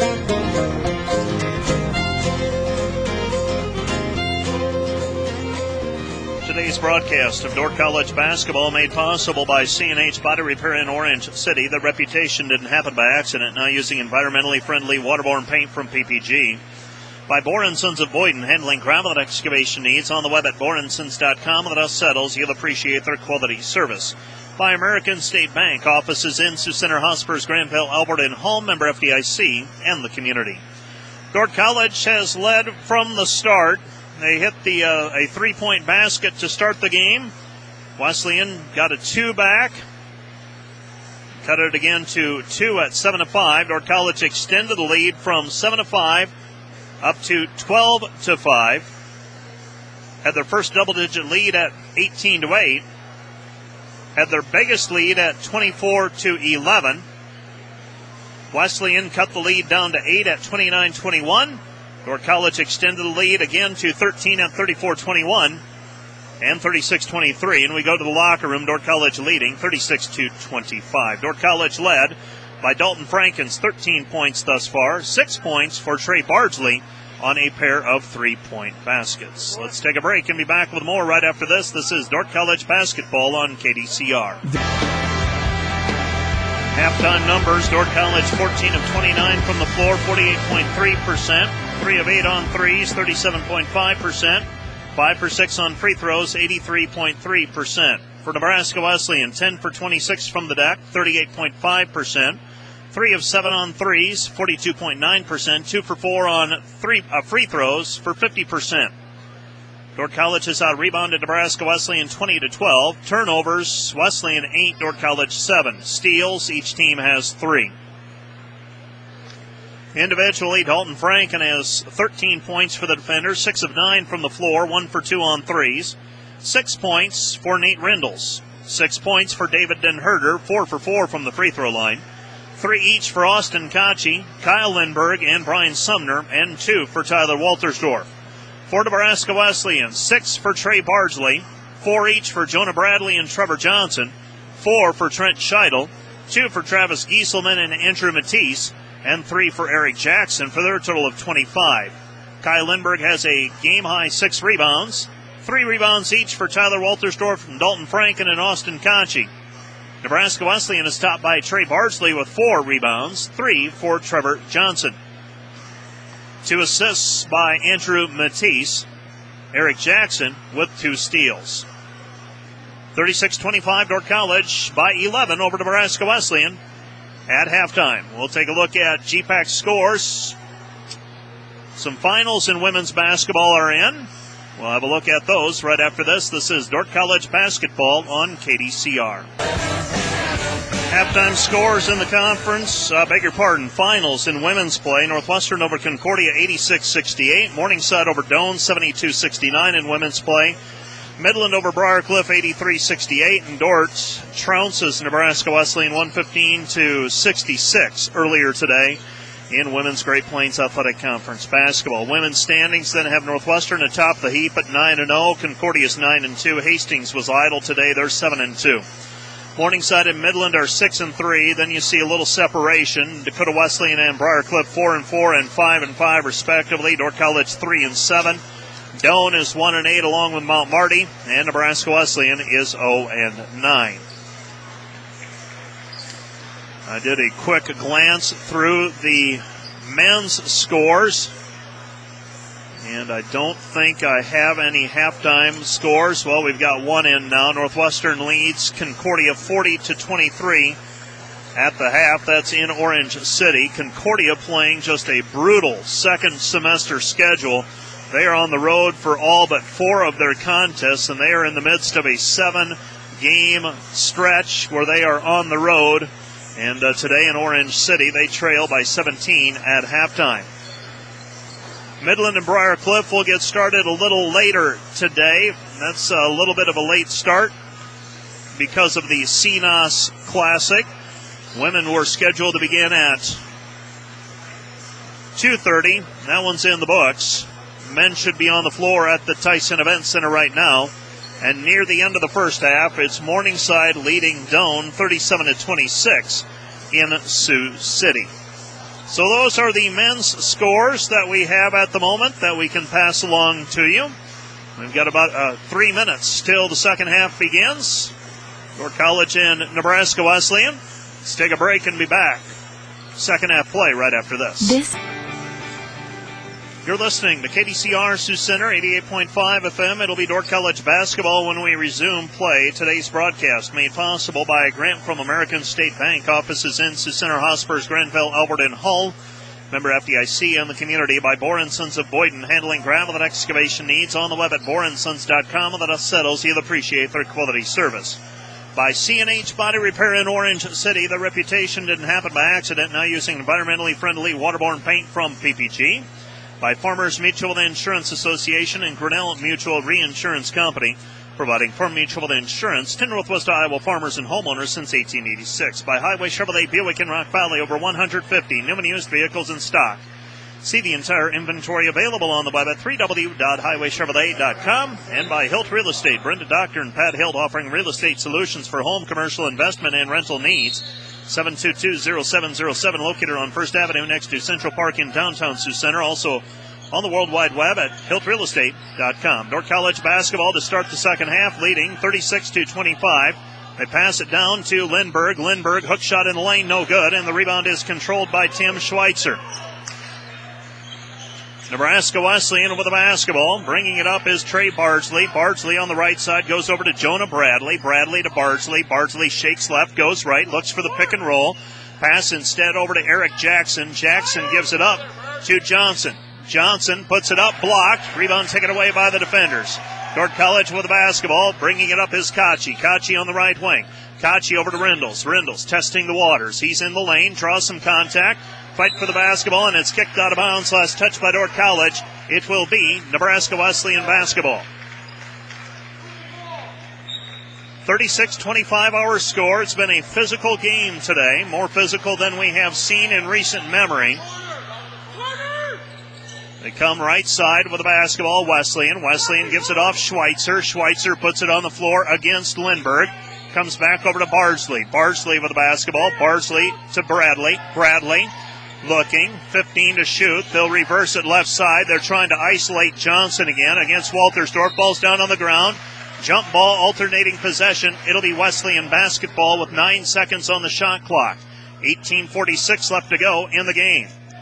Today's broadcast of Dordt College basketball made possible by C and H Body Repair in Orange City. The reputation didn't happen by accident, now using environmentally friendly waterborne paint from P P G. By Boren Sons of Boyden, handling gravel and excavation needs on the web at borensons dot com. The dust settles, you'll appreciate their quality service. By American State Bank, offices in Sioux Center, Hospers, Granville, Alberta, and Home, member F D I C, and the community. Dordt College has led from the start. They hit the uh, a three-point basket to start the game. Wesleyan got a two back. Cut it again to two at seven to five. Dordt College extended the lead from seven to five up to twelve to five. Had their first double-digit lead at eighteen to eight. Had their biggest lead at twenty-four to eleven. Wesleyan cut the lead down to eight at twenty-nine twenty-one. Dordt College extended the lead again to thirteen at thirty-four twenty-one and thirty-six twenty-three. And we go to the locker room. Dordt College leading thirty-six to twenty-five. Dordt College led by Dalton Frankens, thirteen points thus far. Six points for Trey Bardsley on a pair of three-point baskets. Let's take a break and be back with more right after this. This is Dordt College basketball on K D C R. Halftime numbers, Dordt College fourteen of twenty-nine from the floor, forty-eight point three percent. three of eight on threes, thirty-seven point five percent. five for six on free throws, eighty-three point three percent. For Nebraska Wesleyan, ten for twenty-six from the deck, thirty-eight point five percent. three of seven on threes, forty-two point nine percent. two for four on three uh, free throws for fifty percent. Dordt College has out-rebounded Nebraska Wesleyan twenty to twelve. Turnovers, Wesleyan eight, Dordt College seven. Steals, each team has three. Individually, Dalton Franken has thirteen points for the defenders, six of nine from the floor, one for two on threes. Six points for Nate Rindles. Six points for David Den Herder, four for four from the free throw line. Three each for Austin Kochi, Kyle Lindberg, and Brian Sumner, and two for Tyler Waltersdorf. For Nebraska Wesleyan, six for Trey Bardsley, four each for Jonah Bradley and Trevor Johnson, four for Trent Scheidel, two for Travis Gieselman and Andrew Matisse, and three for Eric Jackson for their total of twenty-five. Kyle Lindberg has a game-high six rebounds, three rebounds each for Tyler Waltersdorf and Dalton Franken and Austin Kochi. Nebraska Wesleyan is topped by Trey Bardsley with four rebounds, three for Trevor Johnson. Two assists by Andrew Matisse. Eric Jackson with two steals. thirty-six twenty-five, Dordt College by eleven over Nebraska Wesleyan at halftime. We'll take a look at G PAC scores. Some finals in women's basketball are in. We'll have a look at those right after this. This is Dordt College basketball on K D C R. Halftime scores in the conference, uh, beg your pardon, finals in women's play. Northwestern over Concordia, eighty-six sixty-eight. Morningside over Doane, seventy-two sixty-nine in women's play. Midland over Briarcliff, eighty-three sixty-eight. And Dordt trounces Nebraska Wesleyan, one fifteen to sixty-six earlier today in women's Great Plains Athletic Conference basketball. Women's standings then have Northwestern atop the heap at nine and oh. Concordia's nine and two. Hastings was idle today. They're seven and two. Morningside and Midland are six and three. Then you see a little separation. Dakota Wesleyan and Briarcliff four and four and five and five respectively. Dordt College three and seven. Doane is one and eight along with Mount Marty, and Nebraska Wesleyan is oh and nine. I did a quick glance through the men's scores, and I don't think I have any halftime scores. Well, we've got one in now. Northwestern leads Concordia forty to twenty-three at the half. That's in Orange City. Concordia playing just a brutal second semester schedule. They are on the road for all but four of their contests, and they are in the midst of a seven-game stretch where they are on the road. And uh, today in Orange City, they trail by seventeen at halftime. Midland and Briarcliff will get started a little later today. That's a little bit of a late start because of the C N O S Classic. Women were scheduled to begin at two thirty. That one's in the books. Men should be on the floor at the Tyson Event Center right now. And near the end of the first half, it's Morningside leading Doane thirty-seven to twenty-six in Sioux City. So those are the men's scores that we have at the moment that we can pass along to you. We've got about uh, three minutes till the second half begins. Dordt College and Nebraska Wesleyan. Let's take a break and be back. Second half play right after this. This. You're listening to K D C R Sioux Center, eighty-eight point five F M. It'll be Dordt College basketball when we resume play. Today's broadcast made possible by a grant from American State Bank. Offices in Sioux Center, Hospers, Granville, Albert, and Hull. Member F D I C and the community by Bohr and Sons of Boyden, handling gravel and excavation needs on the web at bohr and sons dot com. And the dust settles, you'll appreciate their quality service. By C and H Body Repair in Orange City. The reputation didn't happen by accident. Now using environmentally friendly waterborne paint from P P G. By Farmers Mutual Insurance Association and Grinnell Mutual Reinsurance Company, providing farm mutual insurance to Northwest Iowa farmers and homeowners since eighteen eighty-six. By Highway Chevrolet Buick in Rock Valley, over one hundred fifty new and used vehicles in stock. See the entire inventory available on the web at w w w dot highway chevrolet dot com. And by Hilt Real Estate, Brenda Doctor and Pat Hilt, offering real estate solutions for home, commercial, investment, and rental needs. seven two two, zero seven zero seven, located on First Avenue next to Central Park in downtown Sioux Center. Also on the World Wide Web at hilt real estate dot com. Dordt College basketball to start the second half, leading thirty-six to twenty-five. They pass it down to Lindbergh. Lindbergh, hook shot in the lane, no good, and the rebound is controlled by Tim Schweitzer. Nebraska Wesleyan with the basketball. Bringing it up is Trey Bardsley. Bardsley on the right side goes over to Jonah Bradley. Bradley to Bardsley. Bardsley shakes left, goes right, looks for the pick and roll. Pass instead over to Eric Jackson. Jackson gives it up to Johnson. Johnson puts it up, blocked. Rebound taken away by the defenders. Dordt College with the basketball. Bringing it up is Kachi. Kachi on the right wing. Kachi over to Rindles. Rindles testing the waters. He's in the lane, draws some contact. Fight for the basketball, and it's kicked out of bounds. Last touch by Dordt College. It will be Nebraska Wesleyan basketball. thirty-six twenty-five our score. It's been a physical game today, more physical than we have seen in recent memory. They come right side with the basketball, Wesleyan. Wesleyan gives it off Schweitzer. Schweitzer puts it on the floor against Lindbergh. Comes back over to Bardsley. Bardsley with the basketball. Bardsley to Bradley. Bradley looking, fifteen to shoot. They'll reverse it left side. They're trying to isolate Johnson again against Waltersdorf. Ball's down on the ground. Jump ball, alternating possession. It'll be Wesleyan basketball with nine seconds on the shot clock. eighteen forty-six left to go in the game.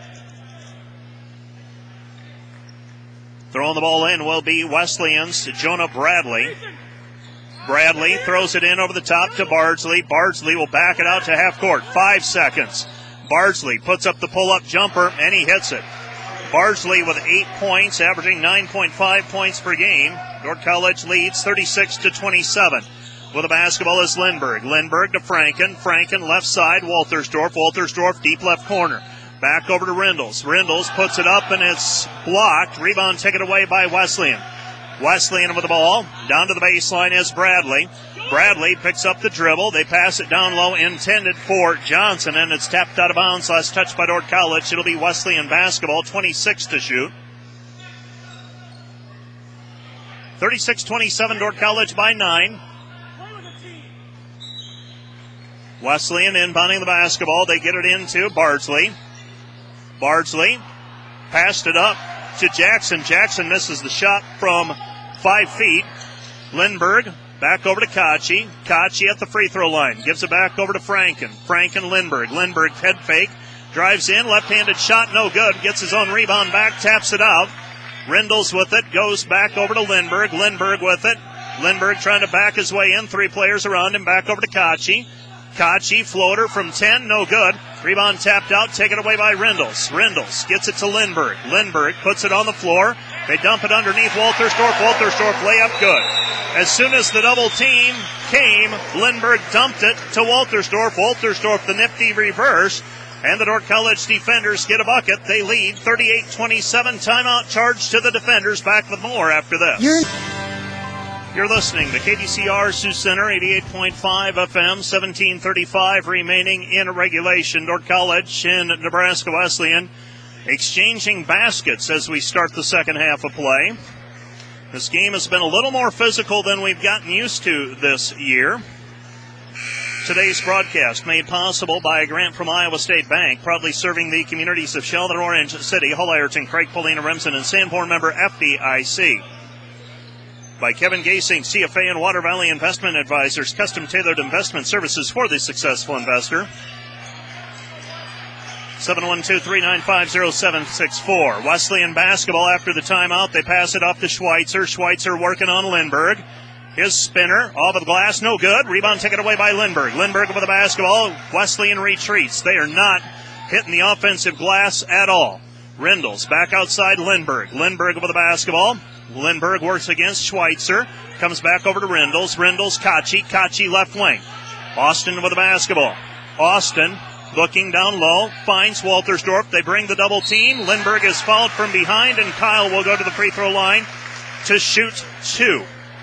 Throwing the ball in will be Wesleyan's Jonah Bradley. Bradley throws it in over the top to Bardsley. Bardsley will back it out to half court. Five seconds. Bardsley puts up the pull-up jumper, and he hits it. Bardsley with eight points, averaging nine point five points per game. Dordt College leads thirty-six to twenty-seven. With the basketball is Lindbergh. Lindbergh to Franken. Franken left side, Waltersdorf. Waltersdorf deep left corner. Back over to Rindles. Rindles puts it up, and it's blocked. Rebound taken away by Wesleyan. Wesleyan with the ball. Down to the baseline is Bradley. Bradley picks up the dribble. They pass it down low, intended for Johnson, and it's tapped out of bounds. Last touch by Dordt College. It'll be Wesleyan basketball, twenty-six to shoot. thirty-six twenty-seven, Dordt College by nine. Wesleyan inbounding the basketball. They get it into Bardsley. Bardsley passed it up to Jackson. Jackson misses the shot from five feet. Lindbergh back over to Kachi. Kachi at the free throw line. Gives it back over to Franken. Franken, Lindbergh. Lindbergh head fake. Drives in. Left-handed shot. No good. Gets his own rebound back. Taps it out. Rindles with it. Goes back over to Lindbergh. Lindbergh with it. Lindbergh trying to back his way in. Three players around him. Back over to Kachi. Kachi, floater from ten. No good. Rebound tapped out. Taken away by Rindles. Rindles gets it to Lindbergh. Lindbergh puts it on the floor. They dump it underneath Waltersdorf. Waltersdorf layup good. As soon as the double team came, Lindbergh dumped it to Waltersdorf. Waltersdorf the nifty reverse. And the Dordt College defenders get a bucket. They lead thirty-eight twenty-seven. Timeout charge to the defenders. Back with more after this. You're, You're listening to K D C R Sioux Center, eighty-eight point five F M, seventeen thirty-five remaining in regulation. Dordt College and Nebraska Wesleyan exchanging baskets as we start the second half of play. This game has been a little more physical than we've gotten used to this year. Today's broadcast made possible by a grant from Iowa State Bank, proudly serving the communities of Sheldon, Orange City, Hull, Ireton, Craig, Paulina, Remsen, and Sanborn, member F D I C. By Kevin Gasing, C F A and Water Valley Investment Advisors, custom-tailored investment services for the successful investor. seven one two, three nine five, zero seven six four. Wesleyan basketball after the timeout. They pass it off to Schweitzer. Schweitzer working on Lindbergh. His spinner, off of the glass, no good. Rebound taken away by Lindbergh. Lindbergh with the basketball. Wesleyan retreats. They are not hitting the offensive glass at all. Rindles back outside Lindbergh. Lindbergh with the basketball. Lindbergh works against Schweitzer. Comes back over to Rindles. Rindles, Kachi. Kachi left wing. Austin with the basketball. Austin looking down low. Finds Waltersdorf. They bring the double team. Lindbergh is fouled from behind, and Kyle will go to the free throw line to shoot two.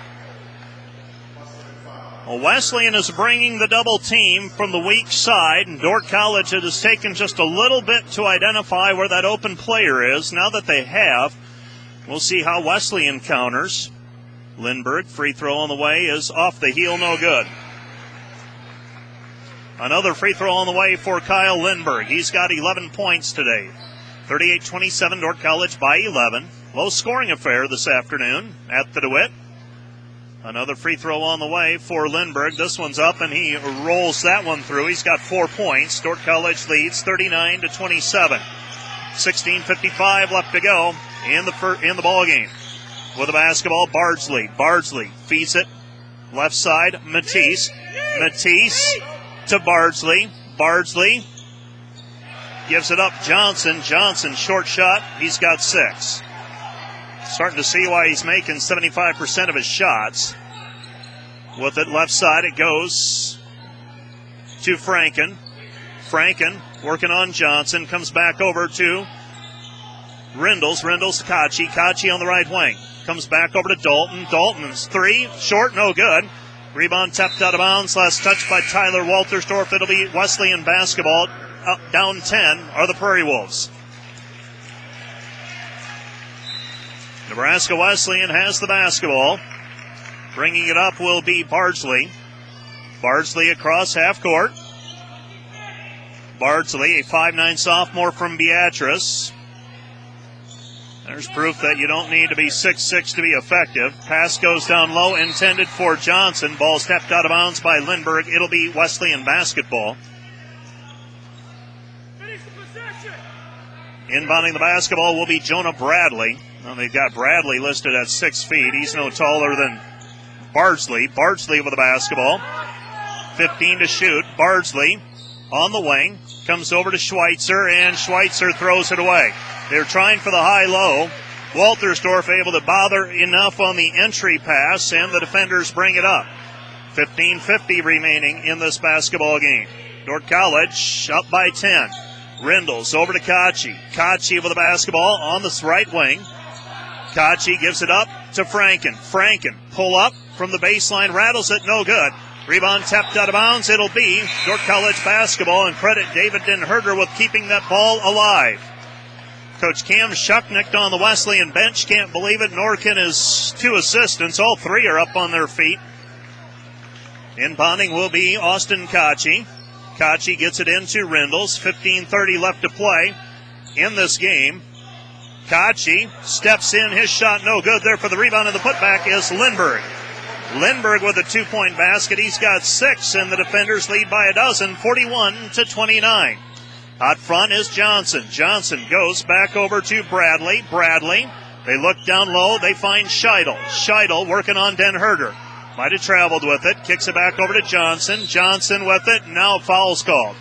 Well, Wesleyan is bringing the double team from the weak side, and Dordt College, it has taken just a little bit to identify where that open player is. Now that they have, we'll see how Wesleyan counters. Lindbergh, free throw on the way, is off the heel, no good. Another free throw on the way for Kyle Lindberg. He's got eleven points today. thirty-eight twenty-seven, Dordt College by eleven. Low scoring affair this afternoon at the DeWitt. Another free throw on the way for Lindberg. This one's up, and he rolls that one through. He's got four points. Dordt College leads thirty-nine to twenty-seven. sixteen fifty-five left to go in the fir- in the ball game. With the basketball, Bardsley. Bardsley feeds it left side. Matisse. Matisse to Bardsley. Bardsley gives it up. Johnson. Johnson, short shot. He's got six. Starting to see why he's making seventy-five percent of his shots. With it left side, it goes to Franken. Franken working on Johnson. Comes back over to Rindles. Rindles to Kachi. Kachi on the right wing. Comes back over to Dalton. Dalton's three. Short, no good. Rebound tapped out of bounds. Last touch by Tyler Waltersdorf. It'll be Wesleyan basketball. Up, down ten are the Prairie Wolves. Nebraska Wesleyan has the basketball. Bringing it up will be Bardsley. Bardsley across half court. Bardsley, a five nine sophomore from Beatrice. There's proof that you don't need to be six six to be effective. Pass goes down low, intended for Johnson. Ball stepped out of bounds by Lindberg. It'll be Wesleyan basketball. Inbounding the basketball will be Jonah Bradley. Well, they've got Bradley listed at six feet. He's no taller than Bardsley. Bardsley with the basketball. fifteen to shoot. Bardsley on the wing. Comes over to Schweitzer, and Schweitzer throws it away. They're trying for the high-low. Waltersdorf able to bother enough on the entry pass, and the defenders bring it up. fifteen fifty remaining in this basketball game. Dordt College up by ten. Rindles over to Kachi. Kachi with the basketball on this right wing. Kachi gives it up to Franken. Franken pull up from the baseline, rattles it, no good. Rebound tapped out of bounds. It'll be Dordt College basketball, and credit David Denherder with keeping that ball alive. Coach Cam Shucknick on the Wesleyan bench. Can't believe it, nor can his two assistants. All three are up on their feet. Inbounding will be Austin Kachi. Kachi gets it into Rindles. fifteen thirty left to play in this game. Kachi steps in. His shot no good there for the rebound, and the putback is Lindberg. Lindberg with a two-point basket. He's got six, and the defenders lead by a dozen, forty-one to twenty-nine. Out front is Johnson. Johnson goes back over to Bradley. Bradley, they look down low. They find Scheidel. Scheidel working on Denherder. Might have traveled with it. Kicks it back over to Johnson. Johnson with it. Now foul's called.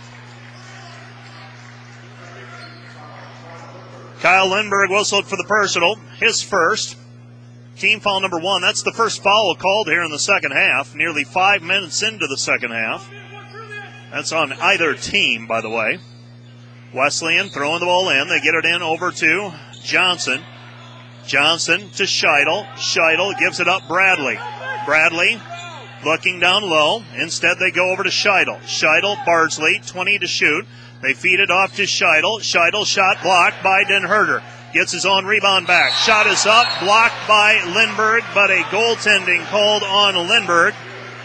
Kyle Lindberg whistled for the personal. His first. Team foul number one. That's the first foul called here in the second half. Nearly five minutes into the second half. That's on either team, by the way. Wesleyan throwing the ball in. They get it in over to Johnson. Johnson to Scheidel. Scheidel gives it up Bradley. Bradley looking down low. Instead, they go over to Scheidel. Scheidel, Bardsley, twenty to shoot. They feed it off to Scheidel. Scheidel shot blocked by Denherder. Gets his own rebound back. Shot is up, blocked by Lindberg, but a goaltending called on Lindberg.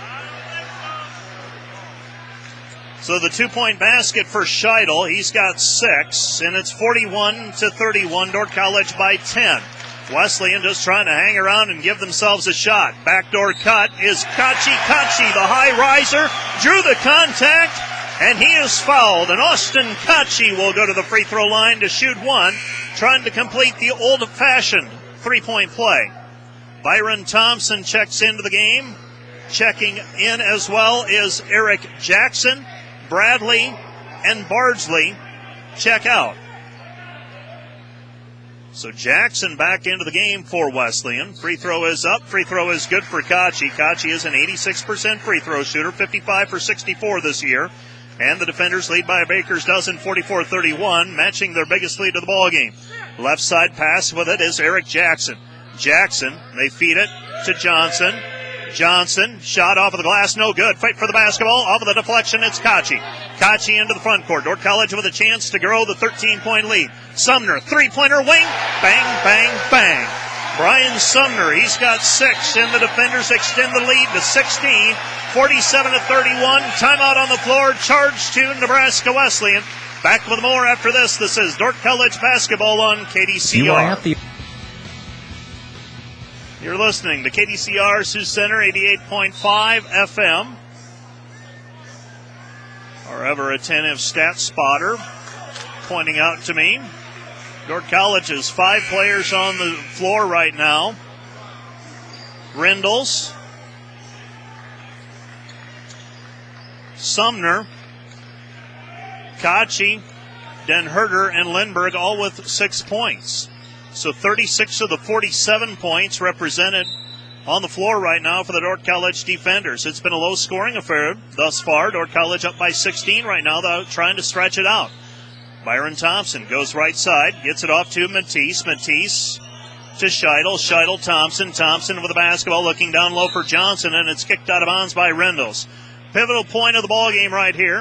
So the two-point basket for Scheidel. He's got six, and it's forty-one to thirty-one. Dordt College by ten. Wesleyan just trying to hang around and give themselves a shot. Backdoor cut is Kachi. Kachi, the high riser, drew the contact, and he is fouled. And Austin Kachi will go to the free throw line to shoot one, trying to complete the old-fashioned three-point play. Byron Thompson checks into the game. Checking in as well is Eric Jackson. Bradley and Bardsley check out. So Jackson back into the game for Wesleyan. Free throw is up. Free throw is good for Kachi. Kachi is an eighty-six percent free throw shooter, fifty-five for sixty-four this year. And the defenders lead by a baker's dozen, forty-four thirty-one, matching their biggest lead of the ball game. Left side pass with it is Eric Jackson. Jackson, they feed it to Johnson. Johnson, shot off of the glass, no good. Fight for the basketball. Off of the deflection, it's Kachi. Kachi into the front court. Dordt College with a chance to grow the thirteen-point lead. Sumner, three-pointer wing. Bang, bang, bang. Brian Sumner, he's got six, and the defenders extend the lead to sixteen. forty-seven to thirty-one. Timeout on the floor. Charge to Nebraska Wesleyan. Back with more after this. This is Dordt College basketball on K D C R. You are at the- You're listening to K D C R Sioux Center, eighty-eight point five F M. Our ever attentive stat spotter pointing out to me, Dordt College has five players on the floor right now. Rindles, Sumner, Kachi, Den Herder, and Lindbergh all with six points. So thirty-six of the forty-seven points represented on the floor right now for the Dordt College defenders. It's been a low-scoring affair thus far. Dordt College up by sixteen right now, though, trying to stretch it out. Byron Thompson goes right side, gets it off to Matisse. Matisse to Scheidel. Scheidel, Thompson. Thompson with the basketball, looking down low for Johnson, and it's kicked out of bounds by Rendles. Pivotal point of the ball game right here.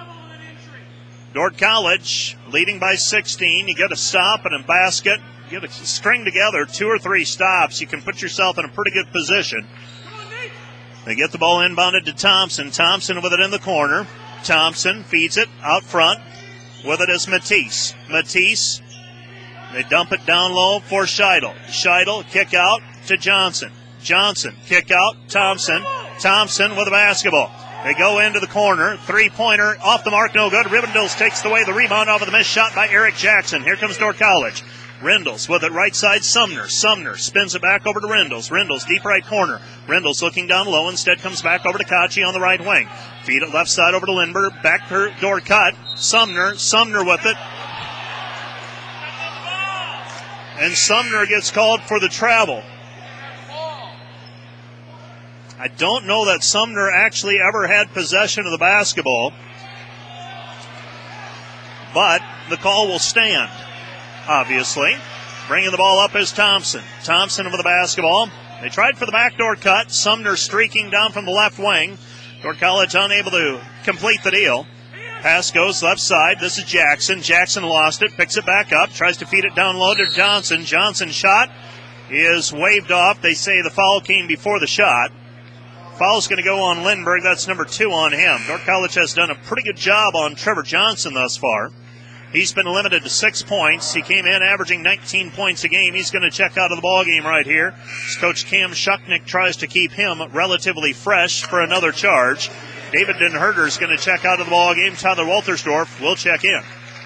Dordt College leading by sixteen. You get a stop and a basket. You get a string together two or three stops. You can put yourself in a pretty good position. They get the ball inbounded to Thompson. Thompson with it in the corner. Thompson feeds it out front. With it is Matisse. Matisse, they dump it down low for Scheidel. Scheidel, kick out to Johnson. Johnson, kick out. Thompson. Thompson with the basketball. They go into the corner. Three-pointer off the mark, no good. Rivendell takes away the rebound off of the missed shot by Eric Jackson. Here comes Dordt College. Rendles with it right side, Sumner. Sumner spins it back over to Rendles. Rendles deep right corner. Rendles looking down low. Instead comes back over to Kachi on the right wing. Feed it left side over to Lindbergh. Back per door cut. Sumner. Sumner with it. And Sumner gets called for the travel. I don't know that Sumner actually ever had possession of the basketball, but the call will stand, obviously. Bringing the ball up is Thompson. Thompson with the basketball. They tried for the backdoor cut. Sumner streaking down from the left wing. Dordt College unable to complete the deal. Pass goes left side. This is Jackson. Jackson lost it, picks it back up, tries to feed it down low to Johnson. Johnson shot is waved off. They say the foul came before the shot. Foul's going to go on Lindbergh. That's number two on him. Dordt College has done a pretty good job on Trevor Johnson thus far. He's been limited to six points. He came in averaging nineteen points a game. He's going to check out of the ball game right here. Coach Cam Shucknick tries to keep him relatively fresh for another charge. David Den Herder is going to check out of the ball game. Tyler Waltersdorf will check in.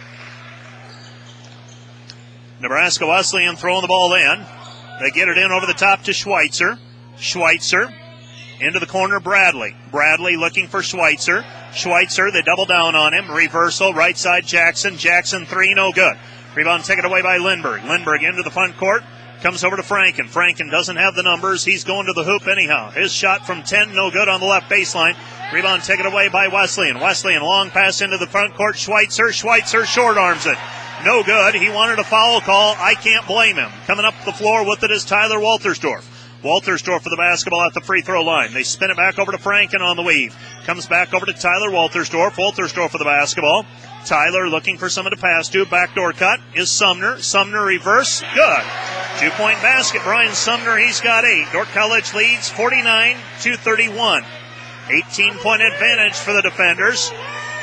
Nebraska Wesleyan throwing the ball in. They get it in over the top to Schweitzer. Schweitzer into the corner, Bradley. Bradley looking for Schweitzer. Schweitzer, they double down on him. Reversal, right side, Jackson. Jackson, three, no good. Rebound taken away by Lindbergh. Lindbergh into the front court. Comes over to Franken. Franken doesn't have the numbers. He's going to the hoop anyhow. His shot from ten, no good on the left baseline. Rebound taken away by Wesleyan. Wesleyan, long pass into the front court. Schweitzer, Schweitzer short arms it. No good. He wanted a foul call. I can't blame him. Coming up the floor with it is Tyler Waltersdorf. Waltersdorf for the basketball at the free throw line. They spin it back over to Franken on the weave. Comes back over to Tyler Waltersdorf. Waltersdorf for the basketball. Tyler looking for someone to pass to. Backdoor cut is Sumner. Sumner reverse. Good. Two-point basket. Brian Sumner, he's got eight. Dordt College leads forty-nine to thirty-one. eighteen-point advantage for the defenders.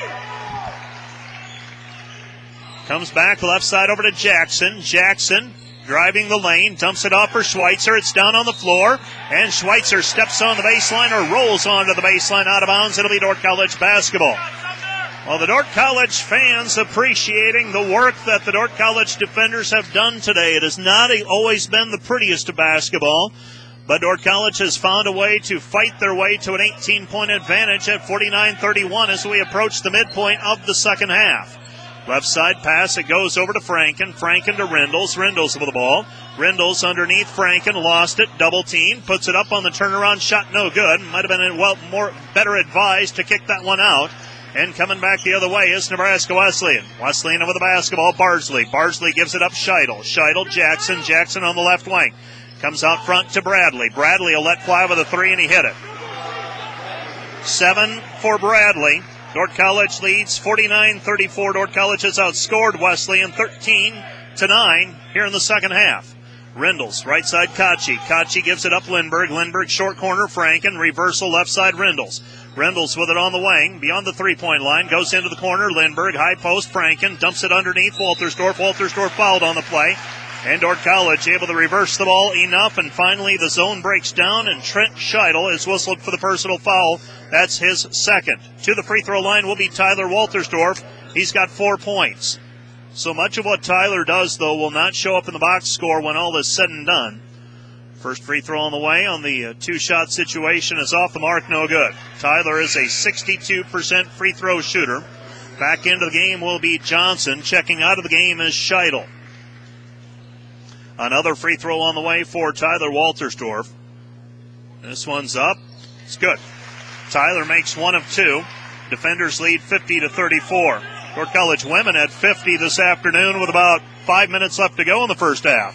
Comes back left side over to Jackson. Jackson driving the lane, dumps it off for Schweitzer. It's down on the floor, and Schweitzer steps on the baseline or rolls onto the baseline out of bounds. It'll be Dordt College basketball. Well, the Dordt College fans appreciating the work that the Dordt College defenders have done today. It has not always been the prettiest of basketball, but Dordt College has found a way to fight their way to an eighteen-point advantage at forty-nine thirty-one as we approach the midpoint of the second half. Left side pass, it goes over to Franken. Franken to Rendles. Rendles with the ball. Rendles underneath Franken, lost it, double team, puts it up on the turnaround shot, no good. Might have been well more better advised to kick that one out. And coming back the other way is Nebraska Wesleyan. Wesleyan with the basketball, Bardsley. Bardsley gives it up Scheidel. Scheidel, Jackson. Jackson on the left wing. Comes out front to Bradley. Bradley will let fly with a three, and he hit it. Seven for Bradley. Dordt College leads forty-nine thirty-four. Dordt College has outscored Wesleyan thirteen to nine here in the second half. Rindles, right side Kachi. Kachi gives it up Lindbergh. Lindbergh short corner Franken. Reversal left side Rindles. Rindles with it on the wing, beyond the three-point line. Goes into the corner. Lindbergh, high post Franken. Dumps it underneath Waltersdorf. Waltersdorf fouled on the play. And Dordt College able to reverse the ball enough. And finally the zone breaks down and Trent Scheidel is whistled for the personal foul. That's his second. To the free throw line will be Tyler Waltersdorf. He's got four points. So much of what Tyler does, though, will not show up in the box score when all is said and done. First free throw on the way on the uh, two-shot situation is off the mark, no good. Tyler is a sixty-two percent free throw shooter. Back into the game will be Johnson. Checking out of the game is Scheidel. Another free throw on the way for Tyler Waltersdorf. This one's up. It's good. Tyler makes one of two. Defenders lead fifty to thirty-four. Dordt College women at fifty this afternoon with about five minutes left to go in the first half.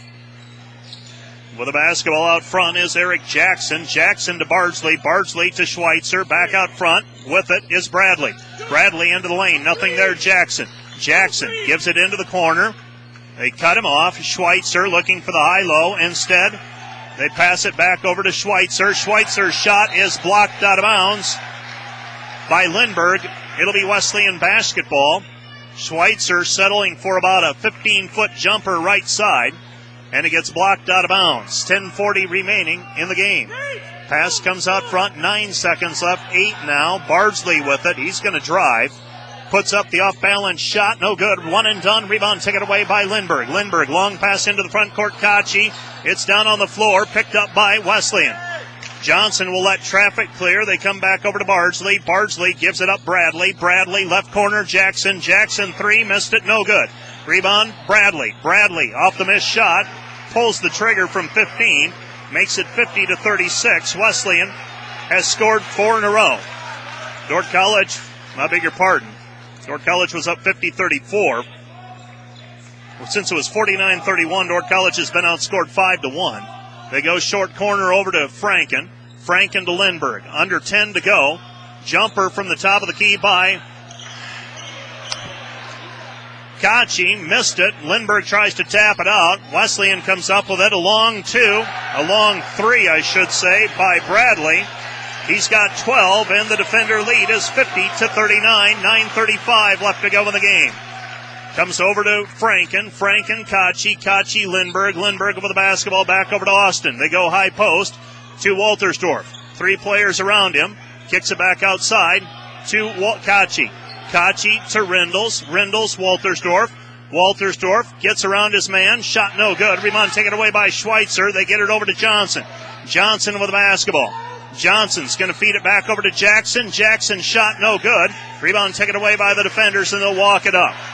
With the basketball out front is Eric Jackson. Jackson to Bardsley. Bardsley to Schweitzer. Back out front. With it is Bradley. Bradley into the lane. Nothing there. Jackson. Jackson gives it into the corner. They cut him off. Schweitzer looking for the high-low. Instead, they pass it back over to Schweitzer. Schweitzer's shot is blocked out of bounds by Lindbergh. It'll be Wesleyan basketball. Schweitzer settling for about a fifteen-foot jumper right side, and it gets blocked out of bounds. ten forty remaining in the game. Pass comes out front, nine seconds left, eight now. Bardsley with it. He's going to drive. Puts up the off-balance shot, no good. One and done. Rebound taken away by Lindbergh. Lindbergh, long pass into the front court. Kachi. It's down on the floor, picked up by Wesleyan. Johnson will let traffic clear. They come back over to Bardsley. Bardsley gives it up Bradley. Bradley, left corner, Jackson. Jackson, three, missed it, no good. Rebound, Bradley. Bradley off the missed shot. Pulls the trigger from fifteen. Makes it fifty to thirty-six. Wesleyan has scored four in a row. Dordt College, I beg your pardon. Dordt College was up fifty thirty-four. Well, since it was forty-nine thirty-one, Dordt College has been outscored five to one. They go short corner over to Franken. Franken to Lindbergh. Under ten to go. Jumper from the top of the key by Kachi. Missed it. Lindbergh tries to tap it out. Wesleyan comes up with it. A long two. A long three, I should say, by Bradley. He's got twelve, and the defender lead is fifty to thirty-nine. nine thirty-five left to go in the game. Comes over to Franken. Franken, Kachi. Kachi, Lindbergh. Lindbergh with the basketball back over to Austin. They go high post to Waltersdorf. Three players around him. Kicks it back outside to Kachi. Kachi to Rindles. Rindles, Waltersdorf. Waltersdorf gets around his man. Shot no good. Rebound taken away by Schweitzer. They get it over to Johnson. Johnson with the basketball. Johnson's going to feed it back over to Jackson. Jackson shot no good. Rebound taken away by the defenders, and they'll walk it up.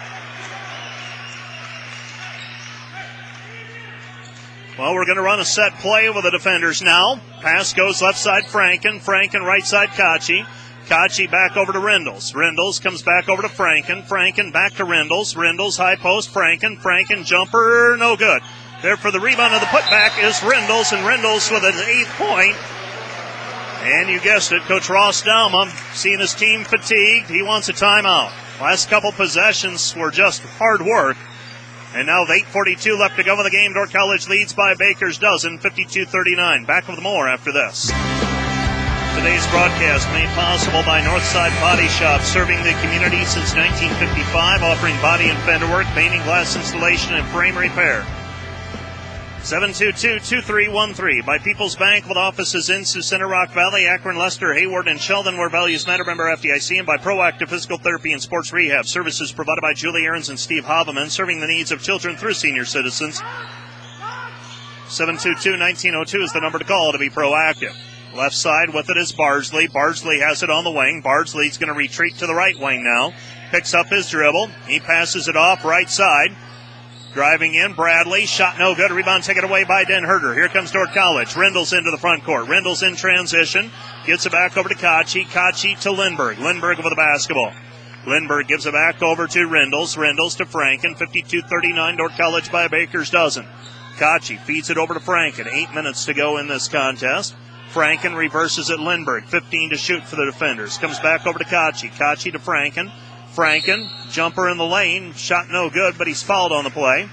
Well, we're going to run a set play with the defenders now. Pass goes left side Franken. Franken right side Kachi. Kachi back over to Rindles. Rindles comes back over to Franken. Franken back to Rindles. Rindles high post Franken. Franken jumper no good. There for the rebound of the putback is Rindles, and Rindles with an eighth point. And you guessed it, Coach Ross Dauma, seeing his team fatigued, he wants a timeout. Last couple possessions were just hard work. And now with eight forty-two left to go in the game, Dordt College leads by a baker's dozen, fifty-two thirty-nine. Back with more after this. Today's broadcast made possible by Northside Body Shop, serving the community since nineteen fifty-five, offering body and fender work, painting, glass installation, and frame repair. seven two two, two three one three by People's Bank with offices in Sioux Center, Rock Valley, Akron, Leicester, Hayward, and Sheldon, where values matter. Member F D I C, and by Proactive Physical Therapy and Sports Rehab. Services provided by Julie Aarons and Steve Haveman, serving the needs of children through senior citizens. seven two two, one nine zero two is the number to call to be proactive. Left side with it is Bardsley. Bardsley has it on the wing. Bardsley's going to retreat to the right wing now. Picks up his dribble. He passes it off right side. Driving in, Bradley. Shot no good. Rebound taken away by Den Herder. Here comes Dordt College. Rindles into the front court. Rindles in transition. Gets it back over to Kachi. Kachi to Lindbergh. Lindbergh with the basketball. Lindbergh gives it back over to Rindles. Rindles to Franken. fifty-two thirty-nine. Dordt College by a baker's dozen. Kachi feeds it over to Franken. Eight minutes to go in this contest. Franken reverses it. Lindbergh. fifteen to shoot for the defenders. Comes back over to Kachi. Kachi to Franken. Franken, jumper in the lane, shot no good, but he's fouled on the play.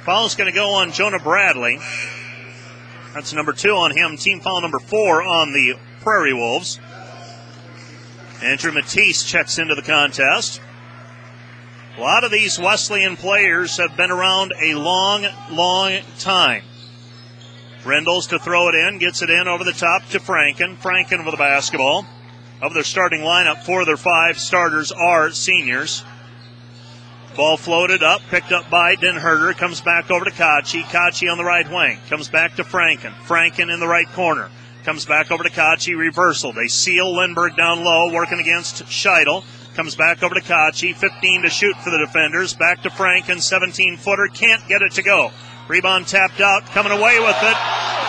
Foul's going to go on Jonah Bradley. That's number two on him. Team foul number four on the Prairie Wolves. Andrew Matisse checks into the contest. A lot of these Wesleyan players have been around a long, long time. Rendles to throw it in, gets it in over the top to Franken. Franken with the basketball. Of their starting lineup, four of their five starters are seniors. Ball floated up, picked up by Denherter, comes back over to Kachi. Kachi on the right wing, comes back to Franken. Franken in the right corner, comes back over to Kachi, reversal. They seal Lindbergh down low, working against Scheidel. Comes back over to Kachi, fifteen to shoot for the defenders. Back to Franken, seventeen-footer, can't get it to go. Rebound tapped out, coming away with it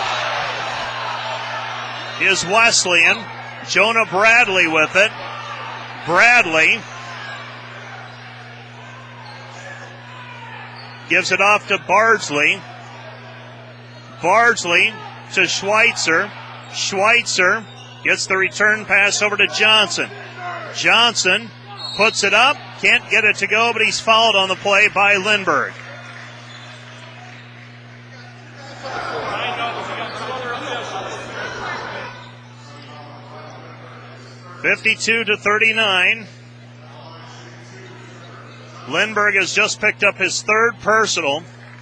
is Wesleyan. Jonah Bradley with it. Bradley gives it off to Bardsley. Bardsley to Schweitzer. Schweitzer gets the return pass over to Johnson. Johnson puts it up. Can't get it to go, but he's fouled on the play by Lindbergh. fifty-two to thirty-nine. Lindbergh has just picked up his third personal.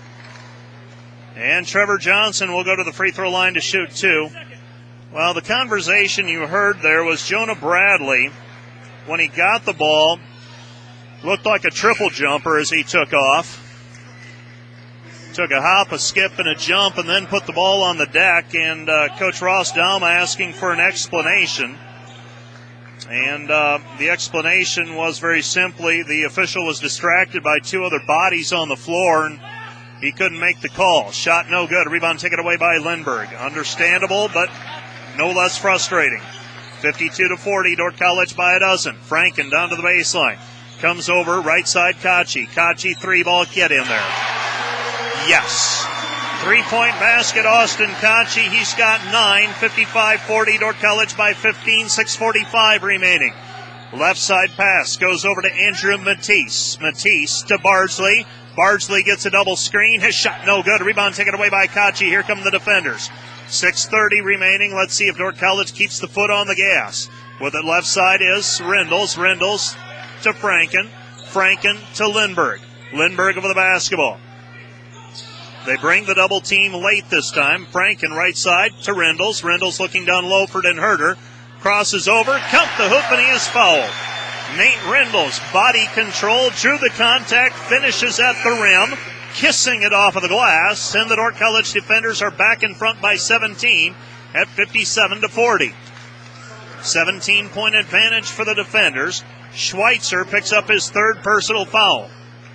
And Trevor Johnson will go to the free throw line to shoot two. Well, the conversation you heard there was Jonah Bradley, when he got the ball, looked like a triple jumper as he took off. Took a hop, a skip, and a jump, and then put the ball on the deck. And uh, Coach Ross Dalma asking for an explanation. And uh, the explanation was very simply the official was distracted by two other bodies on the floor, and he couldn't make the call. Shot no good. Rebound taken away by Lindbergh. Understandable, but no less frustrating. fifty-two to forty, Dordt College by a dozen. Franken down to the baseline. Comes over, right side Kachi. Kachi, three ball, get in there. Yes. Three-point basket, Austin Kachi. He's got nine. fifty-five forty, Dordt College by fifteen. six forty-five remaining. Left side pass goes over to Andrew Matisse. Matisse to Bardsley. Bardsley gets a double screen. His shot no good. Rebound taken away by Kachi. Here come the defenders. six thirty remaining. Let's see if Dordt College keeps the foot on the gas. With it left side is Rendles. Rendles to Franken. Franken to Lindbergh. Lindbergh over the basketball. They bring the double team late this time. Franken right side to Rendles. Rendles looking down low for Denherter. Crosses over. Count the hoop, and he is fouled. Nate Rendles, body control, drew the contact, finishes at the rim, kissing it off of the glass, and the Dordt College defenders are back in front by seventeen at fifty-seven to forty. seventeen-point advantage for the defenders. Schweitzer picks up his third personal foul.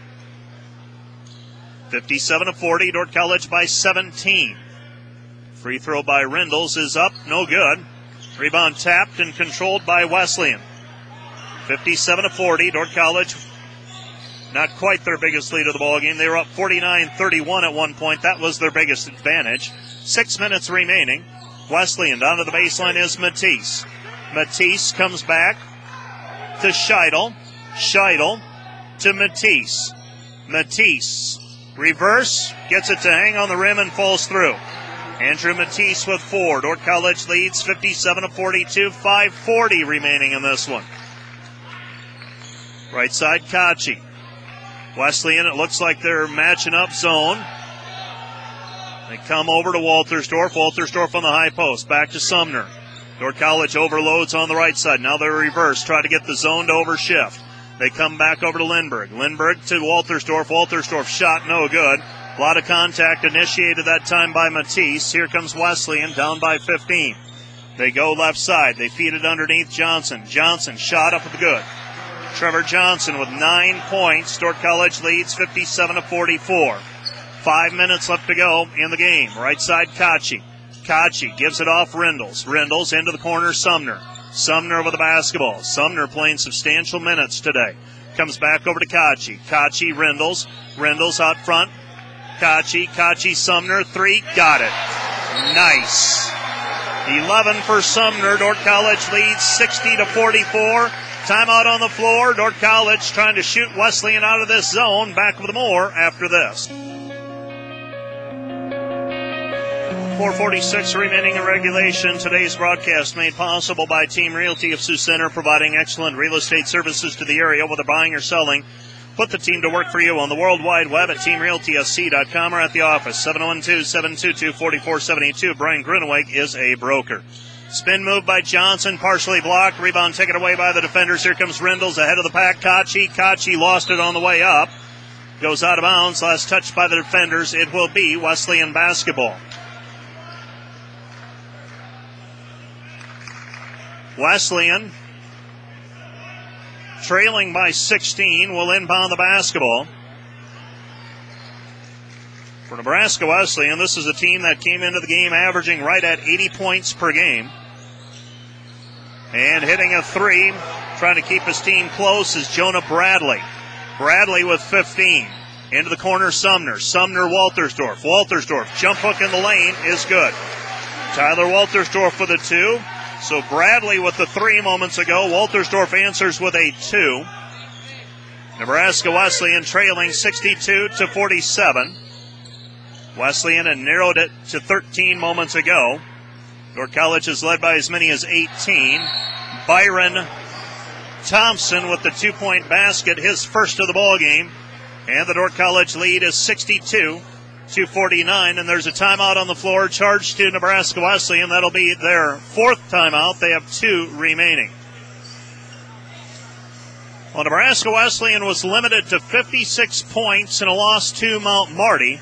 fifty-seven to forty, Dordt College by seventeen. Free throw by Rendles is up, no good. Rebound tapped and controlled by Wesleyan. fifty-seven to forty, Dordt College, not quite their biggest lead of the ballgame. They were up forty-nine thirty-one at one point. That was their biggest advantage. Six minutes remaining. Wesleyan down to the baseline is Matisse. Matisse comes back to Scheidel. Scheidel to Matisse. Matisse. Reverse, gets it to hang on the rim and falls through. Andrew Matisse with four. Dordt College leads fifty-seven to forty-two. five forty remaining in this one. Right side, Kachi. Wesleyan, it looks like they're matching up zone. They come over to Waltersdorf. Waltersdorf on the high post. Back to Sumner. Dordt College overloads on the right side. Now they're reverse. Try to get the zone to overshift. They come back over to Lindbergh. Lindbergh to Waltersdorf. Waltersdorf shot no good. A lot of contact initiated that time by Matisse. Here comes Wesleyan down by fifteen. They go left side. They feed it underneath Johnson. Johnson shot up with good. Trevor Johnson with nine points. Dordt College leads fifty-seven to forty-four. Five minutes left to go in the game. Right side, Kachi. Kachi gives it off Rendles. Rendles into the corner, Sumner. Sumner with the basketball. Sumner playing substantial minutes today. Comes back over to Kachi. Kachi, Rendles. Rendles out front. Kachi, Kachi, Sumner. Three. Got it. Nice. eleven for Sumner. Dordt College leads sixty to forty-four. Timeout on the floor. Dordt College trying to shoot Wesleyan out of this zone. Back with more after this. four forty-six remaining in regulation. Today's broadcast made possible by Team Realty of Sioux Center, providing excellent real estate services to the area, whether buying or selling. Put the team to work for you on the World Wide Web at team realty s c dot com or at the office, seven one two, seven two two, four four seven two. Brian Gruneweg is a broker. Spin move by Johnson, partially blocked. Rebound taken away by the defenders. Here comes Rindles ahead of the pack. Kachi. Kachi lost it on the way up. Goes out of bounds. Last touch by the defenders. It will be Wesleyan basketball. Wesleyan, trailing by sixteen, will inbound the basketball. For Nebraska Wesleyan, this is a team that came into the game averaging right at eighty points per game. And hitting a three, trying to keep his team close, is Jonah Bradley. Bradley with fifteen. Into the corner, Sumner. Sumner, Waltersdorf. Waltersdorf, jump hook in the lane is good. Tyler Waltersdorf with a two. So Bradley with the three moments ago. Waltersdorf answers with a two. Nebraska Wesleyan trailing sixty-two to forty-seven. Wesleyan had narrowed it to thirteen moments ago. Dordt College is led by as many as eighteen. Byron Thompson with the two-point basket, his first of the ball game. And the Dordt College lead is sixty-two to forty-nine, and there's a timeout on the floor charged to Nebraska Wesleyan. That'll be their fourth timeout. They have two remaining. Well, Nebraska Wesleyan was limited to fifty-six points in a loss to Mount Marty.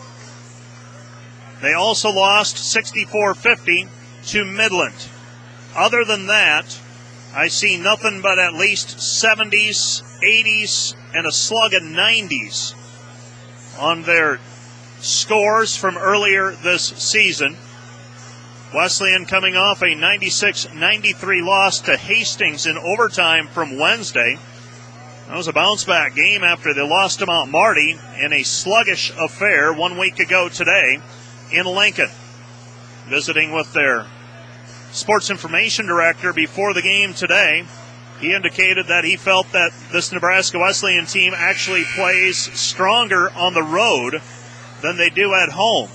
They also lost sixty-four fifty to Midland. Other than that, I see nothing but at least seventies, eighties, and a slug of nineties on their scores from earlier this season. Wesleyan coming off a ninety-six ninety-three loss to Hastings in overtime from Wednesday. That was a bounce-back game after they lost to Mount Marty in a sluggish affair one week ago today in Lincoln. Visiting with their sports information director before the game today, he indicated that he felt that this Nebraska Wesleyan team actually plays stronger on the road than they do at home.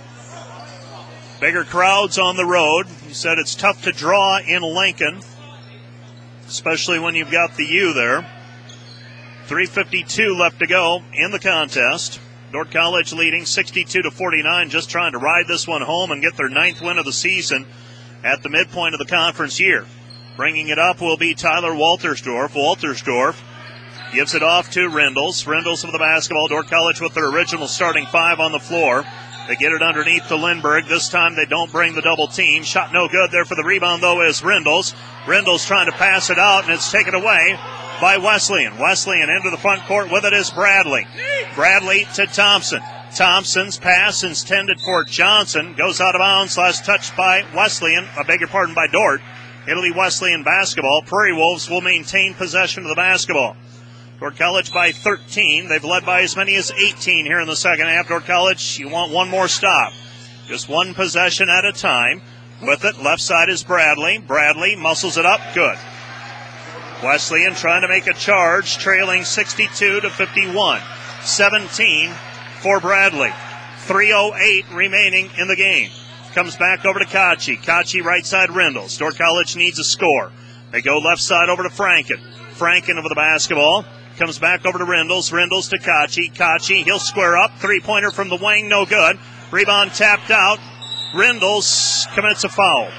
Bigger crowds on the road. He said it's tough to draw in Lincoln, especially when you've got the U there. three fifty-two left to go in the contest. Dordt College leading sixty-two to forty-nine, just trying to ride this one home and get their ninth win of the season at the midpoint of the conference year. Bringing it up will be Tyler Waltersdorf. Waltersdorf gives it off to Rindles. Rindles with the basketball. Dordt College with their original starting five on the floor. They get it underneath to Lindbergh. This time they don't bring the double team. Shot no good there for the rebound, though, is Rindles. Rindles trying to pass it out, and it's taken away by Wesleyan. Wesleyan into the front court with it is Bradley. Bradley to Thompson. Thompson's pass intended for Johnson. Goes out of bounds. Last touch by Wesleyan. I beg your pardon, by Dordt. It'll be Wesleyan basketball. Prairie Wolves will maintain possession of the basketball. Dordt College by thirteen. They've led by as many as eighteen here in the second half. Dordt College, you want one more stop. Just one possession at a time. With it, left side is Bradley. Bradley muscles it up. Good. Wesleyan trying to make a charge, trailing sixty-two to fifty-one. seventeen for Bradley. three oh eight remaining in the game. Comes back over to Kachi. Kachi right side Rindles. Dordt College needs a score. They go left side over to Franken. Franken over the basketball. Comes back over to Rindles. Rindles to Kachi. Kachi, he'll square up. Three-pointer from the wing, no good. Rebound tapped out. Rindles commits a foul.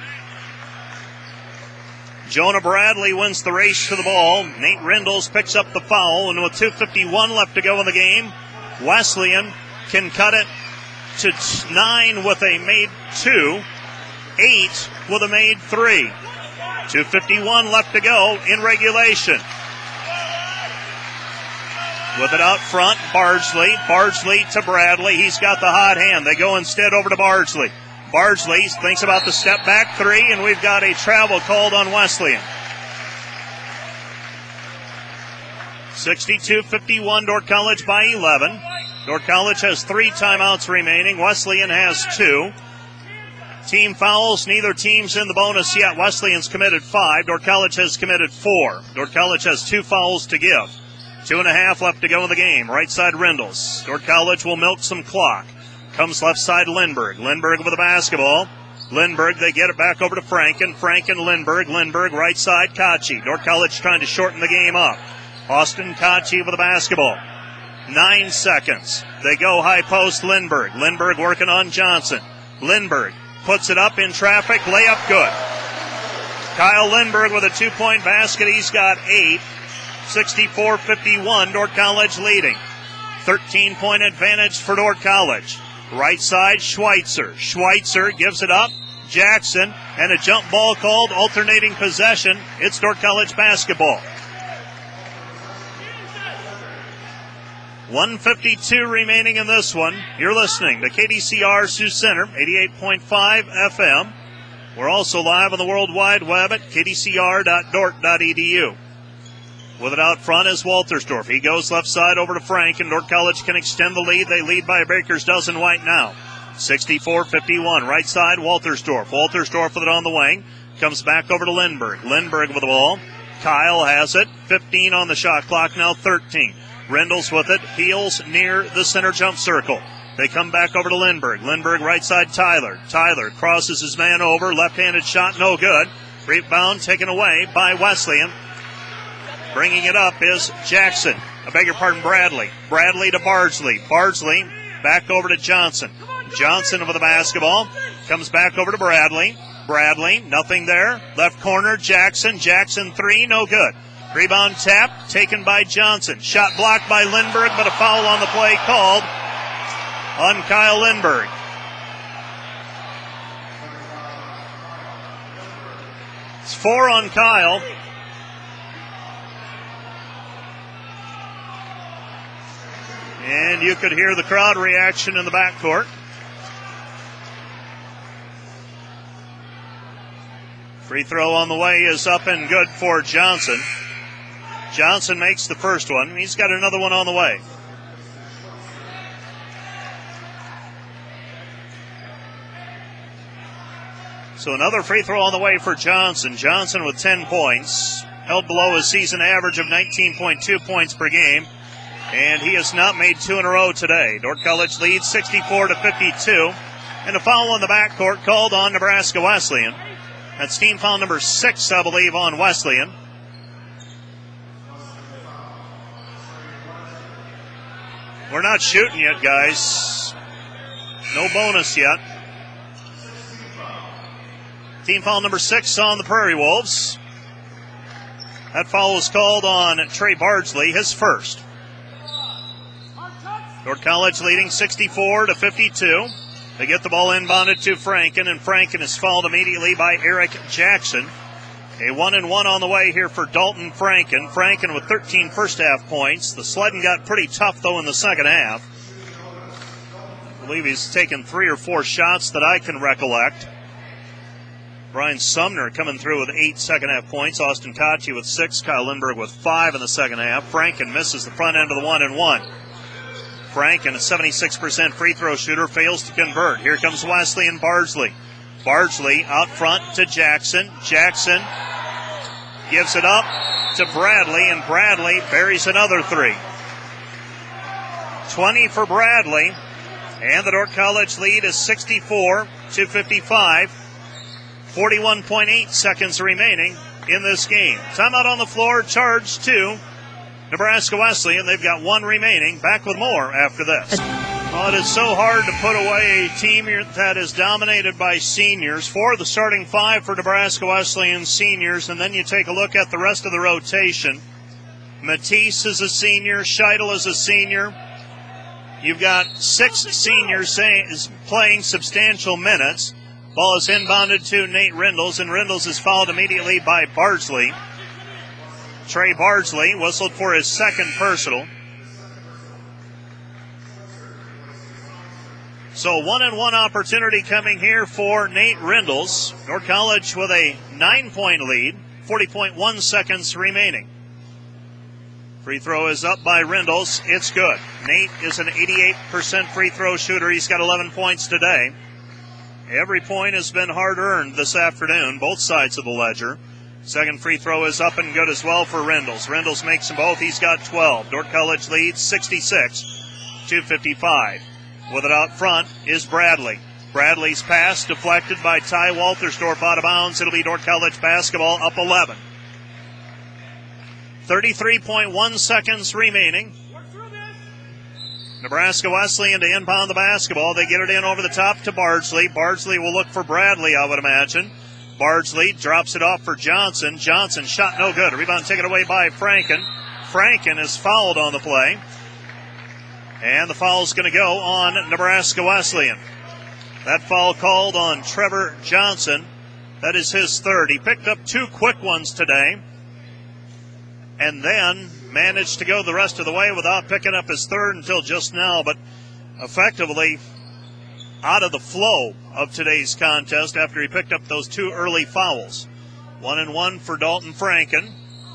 Jonah Bradley wins the race to the ball. Nate Rindles picks up the foul, and with two fifty-one left to go in the game, Wesleyan can cut it to nine with a made two, eight with a made three. two fifty-one left to go in regulation. With it out front, Bardsley. Bardsley to Bradley. He's got the hot hand. They go instead over to Bardsley. Bardsley thinks about the step back three, and we've got a travel called on Wesleyan. sixty-two fifty-one, Dordt College by eleven. Dordt College has three timeouts remaining. Wesleyan has two. Team fouls, neither team's in the bonus yet. Wesleyan's committed five. Dordt College has committed four. Dordt College has two fouls to give. Two and a half left to go in the game. Right side Rindles. Dordt College will milk some clock. Comes left side Lindbergh. Lindbergh with the basketball. Lindbergh, they get it back over to Franken. Franken, Lindbergh. Lindbergh, right side, Kachi. Dordt College trying to shorten the game up. Austin Kachi with the basketball. Nine seconds. They go high post, Lindbergh. Lindbergh working on Johnson. Lindbergh puts it up in traffic. Layup good. Kyle Lindbergh with a two-point basket. He's got eight. sixty-four fifty-one. Dordt College leading. thirteen-point advantage for Dordt College. Right side, Schweitzer. Schweitzer gives it up. Jackson, and a jump ball called, alternating possession. It's Dordt College basketball. one fifty-two remaining in this one. You're listening to K D C R Sioux Center, eighty-eight point five F M. We're also live on the World Wide Web at k d c r dot dort dot e d u. With it out front is Waltersdorf. He goes left side over to Frank, and Dordt College can extend the lead. They lead by a baker's dozen right now. sixty-four fifty-one. Right side, Waltersdorf. Waltersdorf with it on the wing. Comes back over to Lindbergh. Lindbergh with the ball. Kyle has it. fifteen on the shot clock, now thirteen. Rendles with it. Heels near the center jump circle. They come back over to Lindbergh. Lindbergh right side, Tyler. Tyler crosses his man over. Left-handed shot, no good. Rebound taken away by Wesleyan. Bringing it up is Jackson. I beg your pardon, Bradley. Bradley to Bardsley. Bardsley back over to Johnson. Johnson with the basketball. Comes back over to Bradley. Bradley, nothing there. Left corner, Jackson. Jackson three, no good. Rebound tap taken by Johnson. Shot blocked by Lindbergh, but a foul on the play called on Kyle Lindbergh. It's four on Kyle. And you could hear the crowd reaction in the backcourt. Free throw on the way is up and good for Johnson. Johnson makes the first one. He's got another one on the way. So another free throw on the way for Johnson. Johnson with ten points. Held below his season average of nineteen point two points per game. And he has not made two in a row today. Dordt College leads sixty-four to fifty-two. And a foul on the backcourt called on Nebraska Wesleyan. That's team foul number six, I believe, on Wesleyan. We're not shooting yet, guys. No bonus yet. Team foul number six on the Prairie Wolves. That foul was called on Trey Bardsley, his first. Dordt College leading sixty-four to fifty-two. They get the ball inbounded to Franken, and Franken is fouled immediately by Eric Jackson. A one and one on the way here for Dalton Franken. Franken with thirteen first half points. The sledding got pretty tough, though, in the second half. I believe he's taken three or four shots that I can recollect. Brian Sumner coming through with eight second half points. Austin Kachi with six. Kyle Lindbergh with five in the second half. Franken misses the front end of the one and one. Franken, a seventy-six percent free throw shooter, fails to convert. Here comes Wesleyan Bardsley. Bardsley out front to Jackson. Jackson gives it up to Bradley, and Bradley buries another three. twenty for Bradley, and the Dordt College lead is sixty-four to fifty-five. forty-one point eight seconds remaining in this game. Timeout on the floor, charge to Nebraska Wesleyan. They've got one remaining. Back with more after this. Well, it is so hard to put away a team that is dominated by seniors. Four of the starting five for Nebraska Wesleyan seniors, and then you take a look at the rest of the rotation. Matisse is a senior. Scheidel is a senior. You've got six seniors playing substantial minutes. Ball is inbounded to Nate Rendles, and Rendles is fouled immediately by Bardsley. Trey Bardsley whistled for his second personal. So one and one opportunity coming here for Nate Rendles. Dordt College with a nine-point lead, forty point one seconds remaining. Free throw is up by Rendles. It's good. Nate is an eighty-eight percent free throw shooter. He's got eleven points today. Every point has been hard-earned this afternoon, both sides of the ledger. Second free throw is up and good as well for Rendles. Rendles makes them both. He's got twelve. Dordt College leads sixty-six to fifty-five. With it out front is Bradley. Bradley's pass deflected by Ty Waltersdorf out of bounds. It'll be Dordt College basketball up eleven. thirty-three point one seconds remaining. Nebraska Wesleyan to inbound the basketball. They get it in over the top to Bardsley. Bardsley will look for Bradley, I would imagine. Bardsley drops it off for Johnson. Johnson shot no good. Rebound taken away by Franken. Franken is fouled on the play. And the foul is going to go on Nebraska Wesleyan. That foul called on Trevor Johnson. That is his third. He picked up two quick ones today. And then managed to go the rest of the way without picking up his third until just now, but effectively out of the flow of today's contest after he picked up those two early fouls. One and one for Dalton Franken.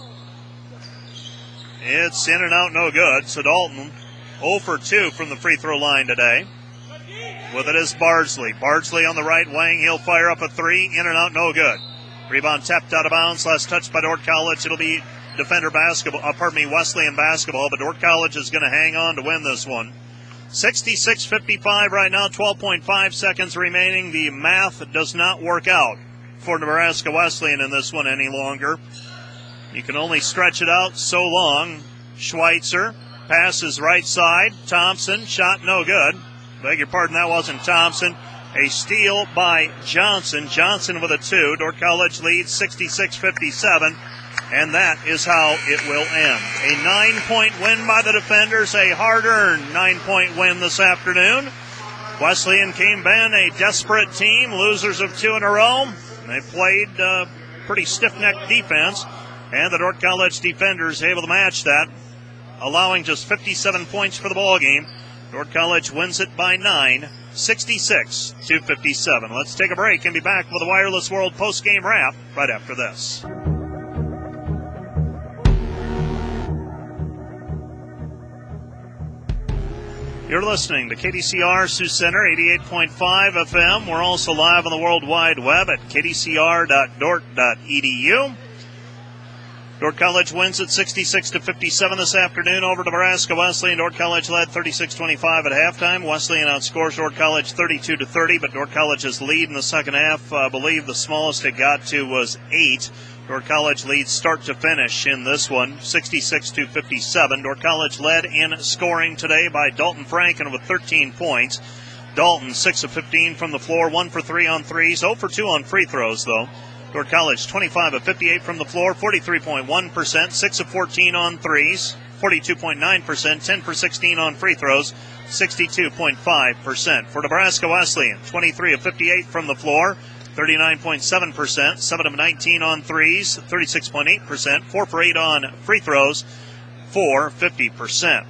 It's in and out, no good. So Dalton zero for two from the free throw line today. With it is Bardsley. Bardsley on the right wing. He'll fire up a three. In and out, no good. Rebound tapped out of bounds. Last touch by Dordt College. It'll be defender basketball, uh, pardon me, Wesleyan basketball, but Dordt College is going to hang on to win this one. sixty-six fifty-five right now, twelve point five seconds remaining. The math does not work out for Nebraska Wesleyan in this one any longer. You can only stretch it out so long. Schweitzer passes right side. Thompson, shot no good. Beg your pardon, that wasn't Thompson. A steal by Johnson. Johnson with a two. Dordt College leads sixty-six fifty-seven. And that is how it will end. A nine-point win by the defenders, a hard-earned nine-point win this afternoon. Wesleyan came in a desperate team, losers of two in a row. They played uh, pretty stiff-necked defense, and the Dordt College defenders able to match that, allowing just fifty-seven points for the ballgame. Dordt College wins it by nine, sixty-six to fifty-seven. Let's take a break and be back with the Wireless World post-game wrap right after this. You're listening to K D C R Sioux Center, eighty-eight point five F M. We're also live on the World Wide Web at k d c r dot dort dot e d u. Dordt College wins at sixty-six to fifty-seven this afternoon over Nebraska Wesleyan. Dordt College led thirty-six twenty-five at halftime. Wesleyan outscores Dordt College thirty-two to thirty, but Dordt College's lead in the second half, I believe the smallest it got to was eight. Dordt College leads start to finish in this one, sixty-six to fifty-seven. Dordt College led in scoring today by Dalton Franken with thirteen points. Dalton, six of fifteen from the floor, one for three on threes, zero for two on free throws, though. Dordt College, twenty-five of fifty-eight from the floor, forty-three point one percent, six of fourteen on threes, forty-two point nine percent, ten for sixteen on free throws, sixty-two point five percent. For Nebraska Wesleyan, twenty-three of fifty-eight from the floor, thirty-nine point seven percent, seven of nineteen on threes, thirty-six point eight percent, four for eight on free throws, for fifty percent.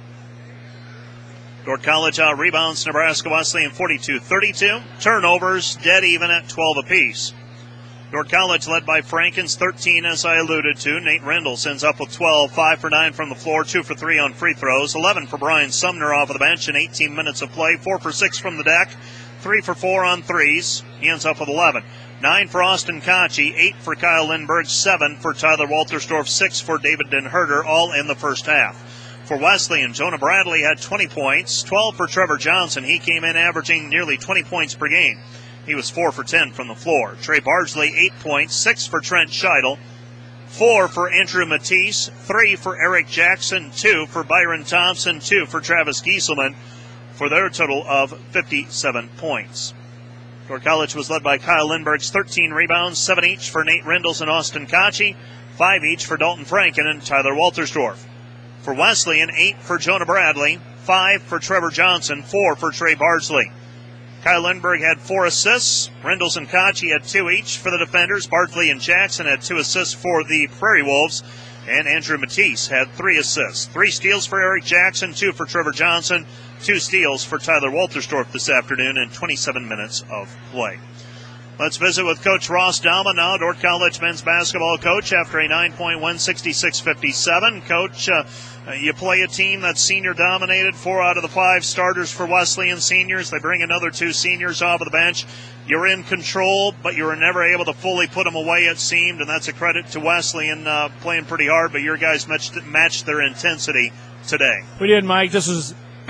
Dordt College out rebounds Nebraska Wesleyan forty-two thirty-two. Turnovers dead even at twelve apiece. Dordt College led by Franken's thirteen, as I alluded to. Nate Rendles ends up with twelve, five for nine from the floor, two for three on free throws, eleven for Brian Sumner off of the bench in eighteen minutes of play, four for six from the deck, three for four on threes. He ends up with eleven. nine for Austin Kochi, eight for Kyle Lindbergh, seven for Tyler Waltersdorf, six for David Den Herder, all in the first half. For Wesleyan, Jonah Bradley had twenty points, twelve for Trevor Johnson. He came in averaging nearly twenty points per game. He was four for ten from the floor. Trey Bardsley, eight points, six for Trent Scheidel, four for Andrew Matisse, three for Eric Jackson, two for Byron Thompson, two for Travis Gieselman, for their total of fifty-seven points. Dordt College was led by Kyle Lindbergh's thirteen rebounds, seven each for Nate Rendles and Austin Kochi, five each for Dalton Franken and Tyler Waltersdorf. For Wesleyan, eight for Jonah Bradley, five for Trevor Johnson, four for Trey Bardsley. Kyle Lindbergh had four assists. Rendles and Kochi had two each for the defenders. Bardsley and Jackson had two assists for the Prairie Wolves. And Andrew Matisse had three assists. Three steals for Eric Jackson, two for Trevor Johnson, two steals for Tyler Waltersdorf this afternoon in twenty-seven minutes of play. Let's visit with Coach Ross Dalman now, Dordt College men's basketball coach, after a nine-point win, sixty-six fifty-seven. Coach, uh, you play a team that's senior-dominated, four out of the five starters for Wesleyan seniors. They bring another two seniors off of the bench. You're in control, but you were never able to fully put them away, it seemed, and that's a credit to Wesleyan uh, playing pretty hard, but your guys matched, matched their intensity today. We did, Mike. This was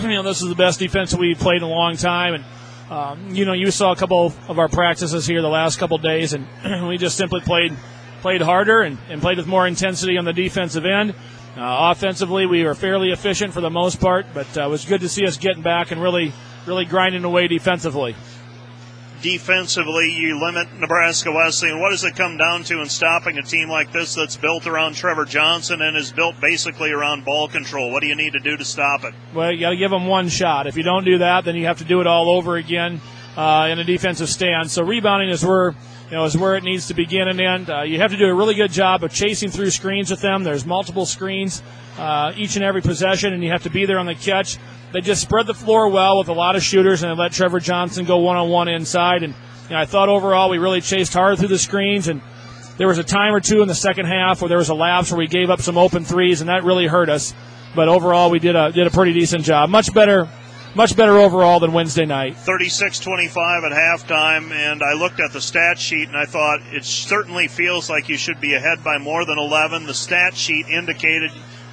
you know, this is the best defense that we've played in a long time. And, um, you know, you saw a couple of our practices here the last couple of days, and we just simply played played harder and, and played with more intensity on the defensive end. Uh, offensively, we were fairly efficient for the most part, but uh, it was good to see us getting back and really, really grinding away defensively. Defensively, you limit Nebraska Wesleyan. What does it come down to in stopping a team like this that's built around Trevor Johnson and is built basically around ball control? What do you need to do to stop it? Well, you got to give them one shot. If you don't do that, then you have to do it all over again uh, in a defensive stand. So rebounding is where, you know, is where it needs to begin and end. Uh, you have to do a really good job of chasing through screens with them. There's multiple screens uh, each and every possession, and you have to be there on the catch. They just spread the floor well with a lot of shooters, and they let Trevor Johnson go one-on-one inside. And you know, I thought overall we really chased hard through the screens, and there was a time or two in the second half where there was a lapse where we gave up some open threes, and that really hurt us. But overall, we did a did a pretty decent job. Much better, much better overall than Wednesday night. thirty-six twenty-five at halftime, and I looked at the stat sheet, and I thought it certainly feels like you should be ahead by more than eleven. The stat sheet indicated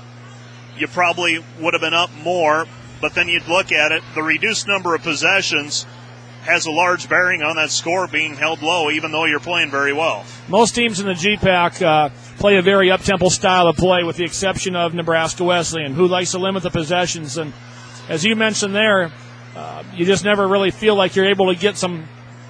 you probably would have been up more. But then you'd look at it, the reduced number of possessions has a large bearing on that score being held low, even though you're playing very well. Most teams in the G PAC uh, play a very up-tempo style of play, with the exception of Nebraska Wesleyan, who likes to limit the possessions. And as you mentioned there, uh, you just never really feel like you're able to get some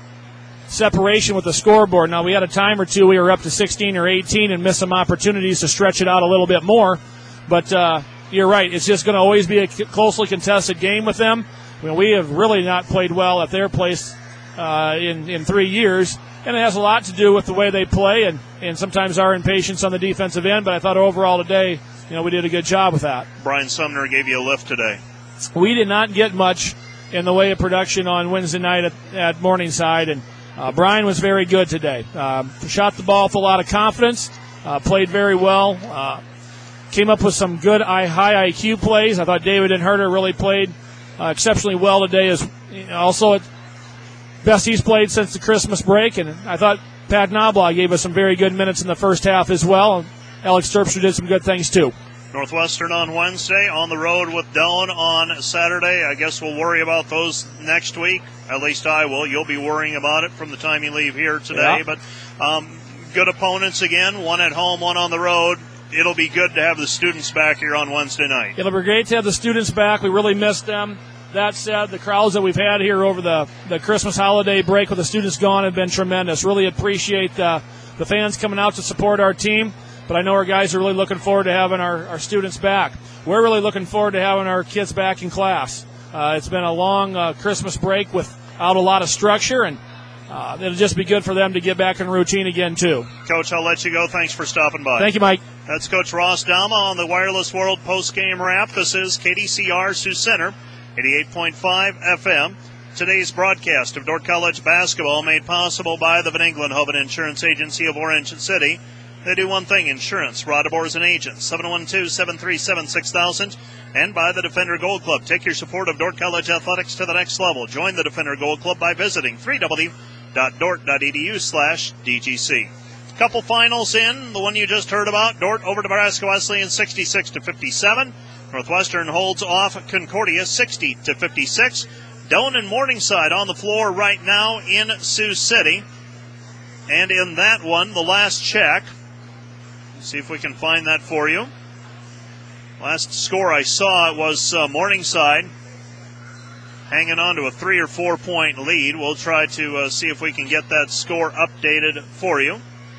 separation with the scoreboard. Now, we had a time or two we were up to sixteen or eighteen and missed some opportunities to stretch it out a little bit more. But uh, you're right. It's just going to always be a closely contested game with them. I mean, we have really not played well at their place uh, in, in three years, and it has a lot to do with the way they play and, and sometimes our impatience on the defensive end. But I thought overall today, you know, we did a good job with that. Brian Sumner gave you a lift today. We did not get much in the way of production on Wednesday night at, at Morningside, and uh, Brian was very good today. Uh, shot the ball with a lot of confidence, uh, played very well. Uh, Came up with some good high I Q plays. I thought David and Herter really played uh, exceptionally well today. As you know, also, at best he's played since the Christmas break. And I thought Pat Knobloch gave us some very good minutes in the first half as well. And Alex Terpstra did some good things too. Northwestern on Wednesday, on the road with Doane on Saturday. I guess we'll worry about those next week. At least I will. You'll be worrying about it from the time you leave here today. Yeah. But um, good opponents again, one at home, one on the road. It'll be good to have the students back here on Wednesday night. It'll be great to have the students back. We really missed them. That said, the crowds that we've had here over the, the Christmas holiday break with the students gone have been tremendous. Really appreciate the, the fans coming out to support our team. But I know our guys are really looking forward to having our, our students back. We're really looking forward to having our kids back in class. Uh, it's been a long uh, Christmas break without a lot of structure, and uh, it'll just be good for them to get back in routine again, too. Coach, I'll let you go. Thanks for stopping by. Thank you, Mike. That's Coach Ross Dama on the Wireless World post-game wrap. This is K D C R Sioux Center, eighty-eight point five F M. Today's broadcast of Dordt College basketball made possible by the Van Engelen Hoven Insurance Agency of Orange City. They do one thing, insurance. Rodabors and agents, seven one two, seven three seven, six thousand. And by the Defender Gold Club. Take your support of Dordt College athletics to the next level. Join the Defender Gold Club by visiting w w w dot dort dot e d u slash d g c. Couple finals in. The one you just heard about, Dordt over Nebraska Wesleyan sixty-six to fifty-seven. Northwestern holds off Concordia sixty to fifty-six. Doane and Morningside on the floor right now in Sioux City. And in that one, the last check, see if we can find that for you. Last score I saw, it was uh, Morningside hanging on to a three or four point lead. We'll try to uh, see if we can get that score updated for you.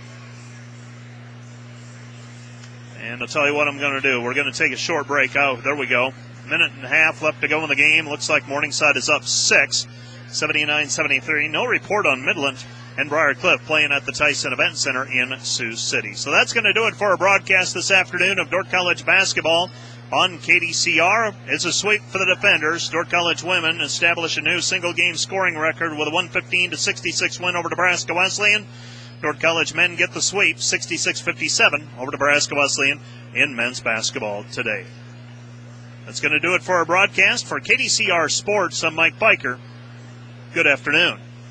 And I'll tell you what I'm going to do. We're going to take a short break. Oh, there we go. Minute and a half left to go in the game. Looks like Morningside is up six, seventy-nine seventy-three. No report on Midland and Briar Cliff playing at the Tyson Event Center in Sioux City. So that's going to do it for our broadcast this afternoon of Dordt College basketball on K D C R. It's a sweep for the Defenders. Dordt College women establish a new single-game scoring record with a one fifteen to sixty-six win over Nebraska Wesleyan. Dordt College men get the sweep, sixty-six fifty-seven over Nebraska Wesleyan in men's basketball today. That's going to do it for our broadcast. For K D C R Sports, I'm Mike Biker. Good afternoon.